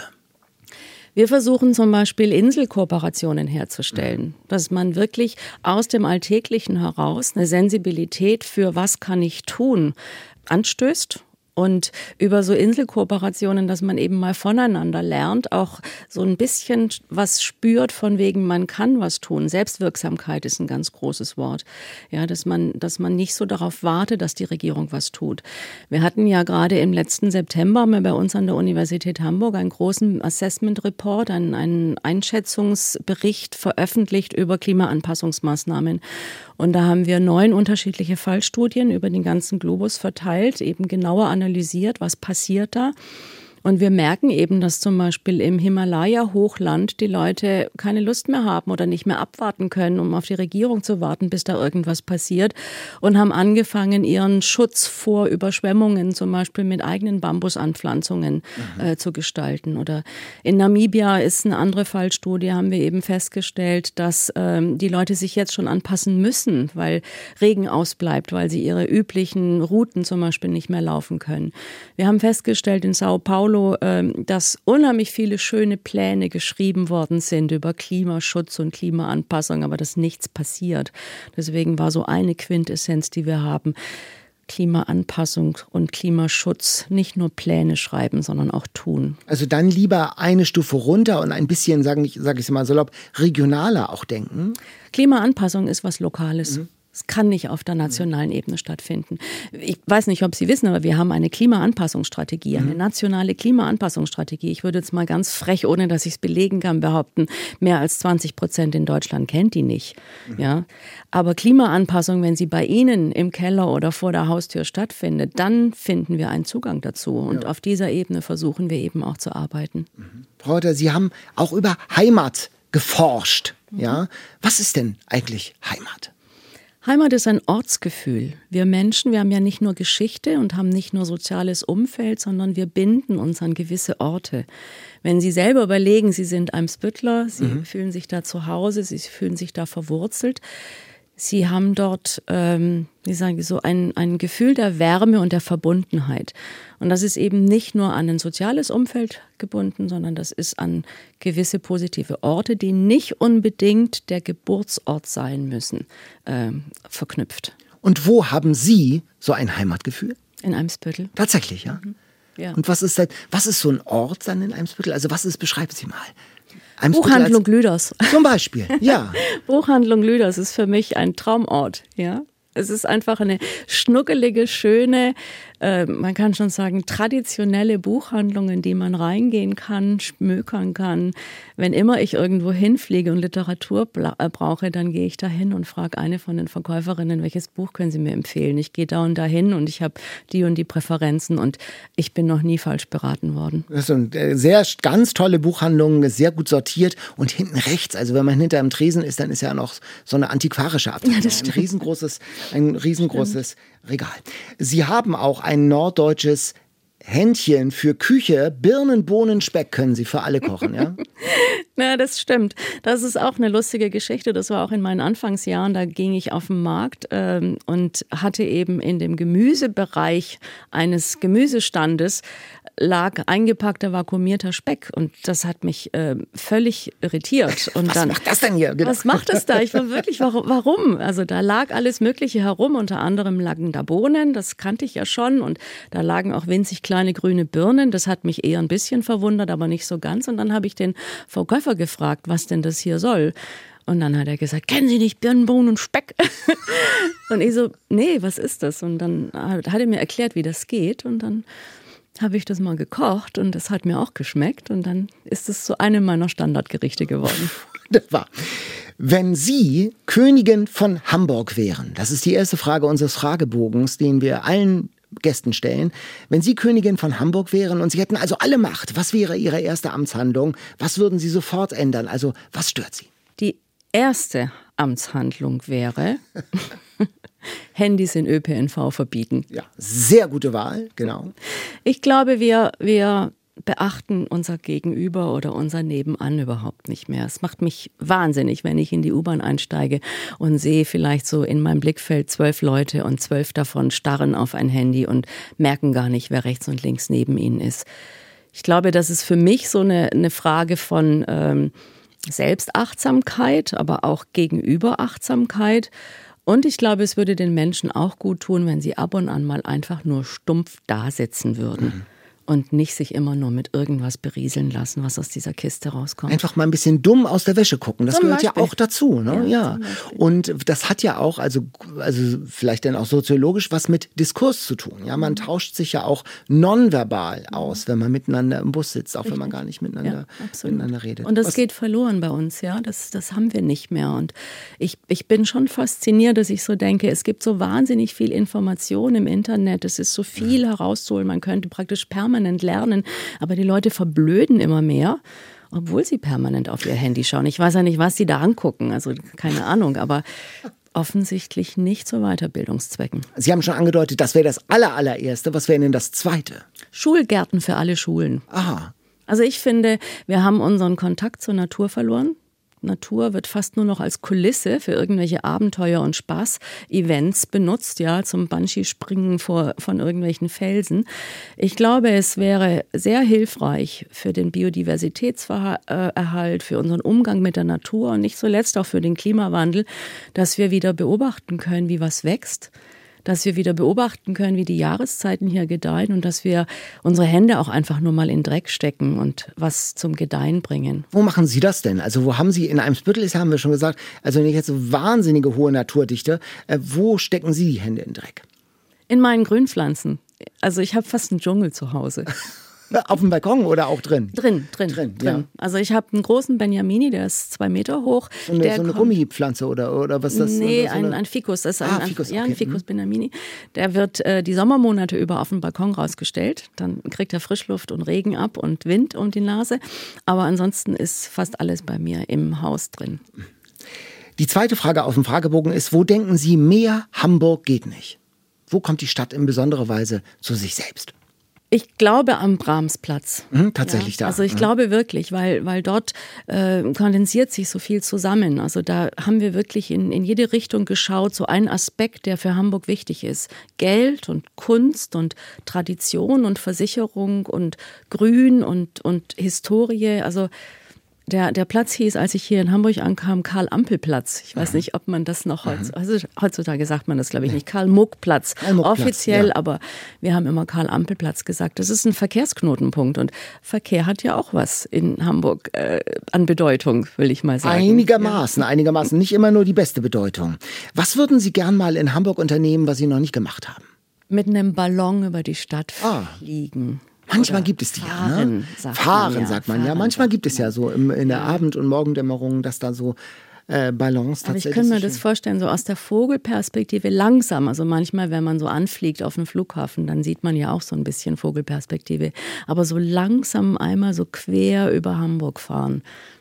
Wir versuchen zum Beispiel Inselkooperationen herzustellen, dass man wirklich aus dem Alltäglichen heraus eine Sensibilität für was kann ich tun anstößt. Und über so Inselkooperationen, dass man eben mal voneinander lernt, auch so ein bisschen was spürt von wegen, man kann was tun. Selbstwirksamkeit ist ein ganz großes Wort. Ja, dass man, dass man nicht so darauf wartet, dass die Regierung was tut. Wir hatten ja gerade im letzten September haben wir bei uns an der Universität Hamburg einen großen Assessment Report, einen, einen Einschätzungsbericht veröffentlicht über Klimaanpassungsmaßnahmen. Und da haben wir neun unterschiedliche Fallstudien über den ganzen Globus verteilt, eben genauer analysiert, was passiert da. Und wir merken eben, dass zum Beispiel im Himalaya-Hochland die Leute keine Lust mehr haben oder nicht mehr abwarten können, um auf die Regierung zu warten, bis da irgendwas passiert. Und haben angefangen, ihren Schutz vor Überschwemmungen zum Beispiel mit eigenen Bambusanpflanzungen äh, zu gestalten. Oder in Namibia ist eine andere Fallstudie, haben wir eben festgestellt, dass ähm, die Leute sich jetzt schon anpassen müssen, weil Regen ausbleibt, weil sie ihre üblichen Routen zum Beispiel nicht mehr laufen können. Wir haben festgestellt in Sao Paulo, dass unheimlich viele schöne Pläne geschrieben worden sind über Klimaschutz und Klimaanpassung, aber dass nichts passiert. Deswegen war so eine Quintessenz, die wir haben, Klimaanpassung und Klimaschutz, nicht nur Pläne schreiben, sondern auch tun. Also dann lieber eine Stufe runter und ein bisschen, sage ich, sag ich mal salopp, regionaler auch denken? Klimaanpassung ist was Lokales. Mhm. Es kann nicht auf der nationalen Ebene stattfinden. Ich weiß nicht, ob Sie wissen, aber wir haben eine Klimaanpassungsstrategie, eine nationale Klimaanpassungsstrategie. Ich würde jetzt mal ganz frech, ohne dass ich es belegen kann, behaupten, mehr als zwanzig Prozent in Deutschland kennt die nicht. Ja? Aber Klimaanpassung, wenn sie bei Ihnen im Keller oder vor der Haustür stattfindet, dann finden wir einen Zugang dazu. Und ja. auf dieser Ebene versuchen wir eben auch zu arbeiten. Mhm. Frau Reuter, Sie haben auch über Heimat geforscht. Mhm. Ja? Was ist denn eigentlich Heimat? Heimat ist ein Ortsgefühl. Wir Menschen, wir haben ja nicht nur Geschichte und haben nicht nur soziales Umfeld, sondern wir binden uns an gewisse Orte. Wenn Sie selber überlegen, Sie sind Eimsbüttler, Sie mhm. fühlen sich da zu Hause, Sie fühlen sich da verwurzelt. Sie haben dort, ähm, wie sagen Sie, so ein, ein Gefühl der Wärme und der Verbundenheit. Und das ist eben nicht nur an ein soziales Umfeld gebunden, sondern das ist an gewisse positive Orte, die nicht unbedingt der Geburtsort sein müssen, ähm, verknüpft. Und wo haben Sie so ein Heimatgefühl? In Eimsbüttel. Tatsächlich, ja? Mhm. Ja. Und was ist, was ist so ein Ort dann in Eimsbüttel? Also was ist, beschreiben Sie mal. Buchhandlung Lüders. Zum Beispiel, ja. Buchhandlung Lüders ist für mich ein Traumort, ja. Es ist einfach eine schnuckelige, schöne, äh, man kann schon sagen, traditionelle Buchhandlungen, in die man reingehen kann, schmökern kann. Wenn immer ich irgendwo hinfliege und Literatur bla- äh, brauche, dann gehe ich da hin und frage eine von den Verkäuferinnen, welches Buch können Sie mir empfehlen? Ich gehe da und dahin und ich habe die und die Präferenzen und ich bin noch nie falsch beraten worden. Das ist eine sehr ganz tolle Buchhandlung, sehr gut sortiert und hinten rechts, also wenn man hinter einem Tresen ist, dann ist ja noch so eine antiquarische Abteilung, ja, ein riesengroßes, ein riesengroßes Regal. Sie haben auch ein norddeutsches Händchen für Küche, Birnen, Bohnen, Speck können Sie für alle kochen, ja? Ja, das stimmt. Das ist auch eine lustige Geschichte. Das war auch in meinen Anfangsjahren. Da ging ich auf den Markt ähm, und hatte eben in dem Gemüsebereich eines Gemüsestandes lag eingepackter, vakuumierter Speck. Und das hat mich äh, völlig irritiert. Und was dann, macht das denn hier? Genau. Was macht das da? Ich war wirklich, warum? Also da lag alles Mögliche herum. Unter anderem lagen da Bohnen, das kannte ich ja schon. Und da lagen auch winzig kleine grüne Birnen. Das hat mich eher ein bisschen verwundert, aber nicht so ganz. Und dann habe ich den Verkäufer gefragt, was denn das hier soll. Und dann hat er gesagt, kennen Sie nicht Birnen, Bohnen und Speck? Und ich so, nee, was ist das? Und dann hat er mir erklärt, wie das geht. Und dann habe ich das mal gekocht und das hat mir auch geschmeckt. Und dann ist es so eine meiner Standardgerichte geworden. Das war. Wenn Sie Königin von Hamburg wären, das ist die erste Frage unseres Fragebogens, den wir allen Gästen stellen. Wenn Sie Königin von Hamburg wären und Sie hätten also alle Macht, was wäre Ihre erste Amtshandlung? Was würden Sie sofort ändern? Also, was stört Sie? Die erste Amtshandlung wäre Handys in Ö P N V verbieten. Ja, sehr gute Wahl, genau. Ich glaube, wir, wir beachten unser Gegenüber oder unser Nebenan überhaupt nicht mehr. Es macht mich wahnsinnig, wenn ich in die U-Bahn einsteige und sehe vielleicht so in meinem Blickfeld zwölf Leute und zwölf davon starren auf ein Handy und merken gar nicht, wer rechts und links neben ihnen ist. Ich glaube, das ist für mich so eine, eine Frage von ähm, Selbstachtsamkeit, aber auch Gegenüberachtsamkeit. Und ich glaube, es würde den Menschen auch gut tun, wenn sie ab und an mal einfach nur stumpf da sitzen würden. Mhm. Und nicht sich immer nur mit irgendwas berieseln lassen, was aus dieser Kiste rauskommt. Einfach mal ein bisschen dumm aus der Wäsche gucken. Das zum gehört Beispiel. Ja auch dazu. Ne? Ja. Ja. Und das hat ja auch, also, also vielleicht dann auch soziologisch, was mit Diskurs zu tun. Ja, man mhm. tauscht sich ja auch nonverbal aus, wenn man miteinander im Bus sitzt, auch Richtig. Wenn man gar nicht miteinander, ja, miteinander redet. Und das was? geht verloren bei uns, ja. Das, das haben wir nicht mehr. Und ich, ich bin schon fasziniert, dass ich so denke, es gibt so wahnsinnig viel Information im Internet. Es ist so viel ja. herauszuholen. Man könnte praktisch permanent lernen, aber die Leute verblöden immer mehr, obwohl sie permanent auf ihr Handy schauen. Ich weiß ja nicht, was sie da angucken, also keine Ahnung, aber offensichtlich nicht zu Weiterbildungszwecken. Sie haben schon angedeutet, das wäre das aller, allererste. Was wäre denn das zweite? Schulgärten für alle Schulen. Aha. Also ich finde, wir haben unseren Kontakt zur Natur verloren. Natur wird fast nur noch als Kulisse für irgendwelche Abenteuer- und Spaß-Events benutzt, ja, zum Bungee-Springen vor, von irgendwelchen Felsen. Ich glaube, es wäre sehr hilfreich für den Biodiversitätserhalt, für unseren Umgang mit der Natur und nicht zuletzt auch für den Klimawandel, dass wir wieder beobachten können, wie was wächst, dass wir wieder beobachten können, wie die Jahreszeiten hier gedeihen und dass wir unsere Hände auch einfach nur mal in Dreck stecken und was zum Gedeihen bringen. Wo machen Sie das denn? Also wo haben Sie, in Eimsbüttel ist, haben wir schon gesagt, also nicht jetzt so wahnsinnige hohe Naturdichte, äh, wo stecken Sie die Hände in Dreck? In meinen Grünpflanzen. Also ich habe fast einen Dschungel zu Hause. Auf dem Balkon oder auch drin? Drin, drin, drin. drin. Ja. Also ich habe einen großen Benjamini, der ist zwei Meter hoch. So eine, der so eine kommt, Gummipflanze oder, oder was ist das? Nee, so ein, ein Ficus. Das ist ein, ah, Ficus, ein, ja, ein Ficus Benjamini. Der wird äh, die Sommermonate über auf den Balkon rausgestellt. Dann kriegt er Frischluft und Regen ab und Wind um die Nase. Aber ansonsten ist fast alles bei mir im Haus drin. Die zweite Frage auf dem Fragebogen ist, wo denken Sie, mehr Hamburg geht nicht? Wo kommt die Stadt in besonderer Weise zu sich selbst? Ich glaube am Brahmsplatz. Mhm, tatsächlich ja, da. Also ich mhm. glaube wirklich, weil, weil dort äh, kondensiert sich so viel zusammen. Also da haben wir wirklich in, in jede Richtung geschaut, so ein Aspekt, der für Hamburg wichtig ist. Geld und Kunst und Tradition und Versicherung und Grün und, und Historie. Also Der, der Platz hieß, als ich hier in Hamburg ankam, Karl-Ampel-Platz. Ich weiß nicht, ob man das noch heutzutage, also heutzutage sagt man das, glaube ich, nicht. Karl-Muck-Platz. Karl-Muck-Platz, offiziell, ja. Aber wir haben immer Karl-Ampel-Platz gesagt. Das ist ein Verkehrsknotenpunkt und Verkehr hat ja auch was in Hamburg äh, an Bedeutung, will ich mal sagen. Einigermaßen, ja. einigermaßen. Nicht immer nur die beste Bedeutung. Was würden Sie gern mal in Hamburg unternehmen, was Sie noch nicht gemacht haben? Mit einem Ballon über die Stadt Ah. fliegen. Manchmal Oder gibt es die fahren, ja, ne? sagt Fahren, man ja. sagt man ja. Fahren, Manchmal sagt gibt es ja so im, in der Abend- und Morgendämmerung, dass da so äh, Ballons Aber ich tatsächlich. könnte mir so das vorstellen, so aus der Vogelperspektive langsam. Also manchmal, wenn man so anfliegt auf einem Flughafen, dann sieht man ja auch so ein bisschen Vogelperspektive. Aber so langsam einmal so quer über Hamburg fahren,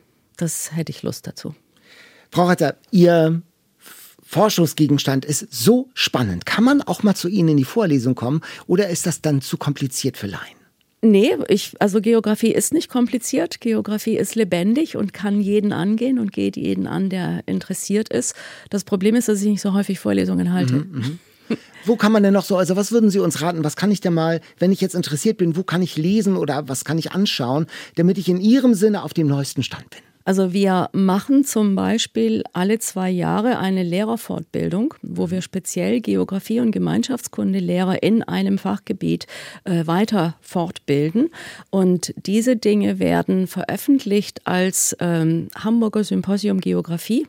das hätte ich Lust dazu. Frau Ratter, Ihr Forschungsgegenstand ist so spannend. Kann man auch mal zu Ihnen in die Vorlesung kommen oder ist das dann zu kompliziert für Laien? Nee, ich, also Geografie ist nicht kompliziert. Geografie ist lebendig und kann jeden angehen und geht jeden an, der interessiert ist. Das Problem ist, dass ich nicht so häufig Vorlesungen halte. Mhm, mh. Wo kann man denn noch so, also was würden Sie uns raten, was kann ich denn mal, wenn ich jetzt interessiert bin, wo kann ich lesen oder was kann ich anschauen, damit ich in Ihrem Sinne auf dem neuesten Stand bin? Also wir machen zum Beispiel alle zwei Jahre eine Lehrerfortbildung, wo wir speziell Geografie und Gemeinschaftskundelehrer in einem Fachgebiet äh, weiter fortbilden. Und diese Dinge werden veröffentlicht als ähm, Hamburger Symposium Geografie.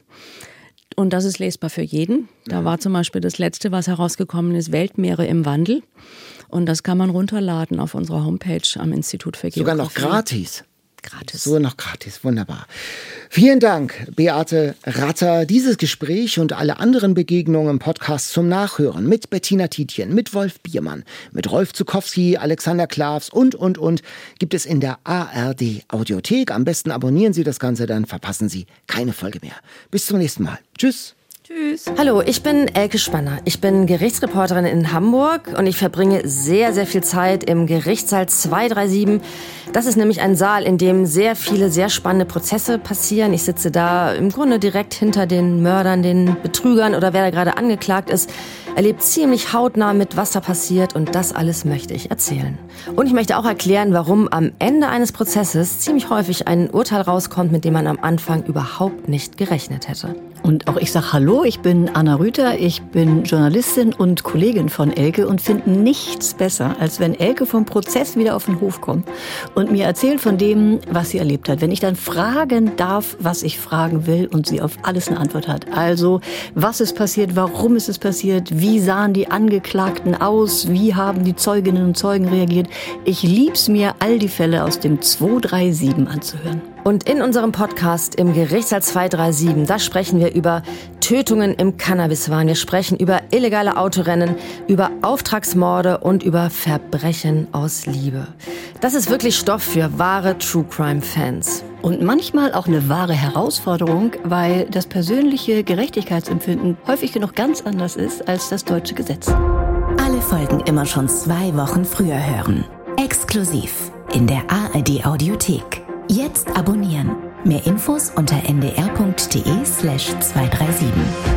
Und das ist lesbar für jeden. Da war zum Beispiel das letzte, was herausgekommen ist, Weltmeere im Wandel. Und das kann man runterladen auf unserer Homepage am Institut für Geografie. Sogar noch gratis. Gratis. So noch gratis, wunderbar. Vielen Dank, Beate Ratter. Dieses Gespräch und alle anderen Begegnungen im Podcast zum Nachhören mit Bettina Tietjen, mit Wolf Biermann, mit Rolf Zukowski, Alexander Klavs und, und, und gibt es in der A R D Audiothek. Am besten abonnieren Sie das Ganze, dann verpassen Sie keine Folge mehr. Bis zum nächsten Mal. Tschüss. Tschüss. Hallo, ich bin Elke Spanner. Ich bin Gerichtsreporterin in Hamburg und ich verbringe sehr, sehr viel Zeit im Gerichtssaal zwei drei sieben. Das ist nämlich ein Saal, in dem sehr viele, sehr spannende Prozesse passieren. Ich sitze da im Grunde direkt hinter den Mördern, den Betrügern oder wer da gerade angeklagt ist. Erlebt ziemlich hautnah mit, was da passiert und das alles möchte ich erzählen. Und ich möchte auch erklären, warum am Ende eines Prozesses ziemlich häufig ein Urteil rauskommt, mit dem man am Anfang überhaupt nicht gerechnet hätte. Und auch ich sage Hallo, ich bin Anna Rüther, ich bin Journalistin und Kollegin von Elke und finde nichts besser, als wenn Elke vom Prozess wieder auf den Hof kommt und mir erzählt von dem, was sie erlebt hat. Wenn ich dann fragen darf, was ich fragen will und sie auf alles eine Antwort hat. Also, was ist passiert, warum ist es passiert, wie sahen die Angeklagten aus, wie haben die Zeuginnen und Zeugen reagiert. Ich lieb's mir, all die Fälle aus dem zwei drei sieben anzuhören. Und in unserem Podcast im Gerichtssaal zwei drei sieben, da sprechen wir über Tötungen im Cannabiswahn. Wir sprechen über illegale Autorennen, über Auftragsmorde und über Verbrechen aus Liebe. Das ist wirklich Stoff für wahre True-Crime-Fans. Und manchmal auch eine wahre Herausforderung, weil das persönliche Gerechtigkeitsempfinden häufig genug ganz anders ist als das deutsche Gesetz. Alle Folgen immer schon zwei Wochen früher hören. Exklusiv in der A R D Audiothek. Jetzt abonnieren. Mehr Infos unter n d r punkt d e slash zwei drei sieben.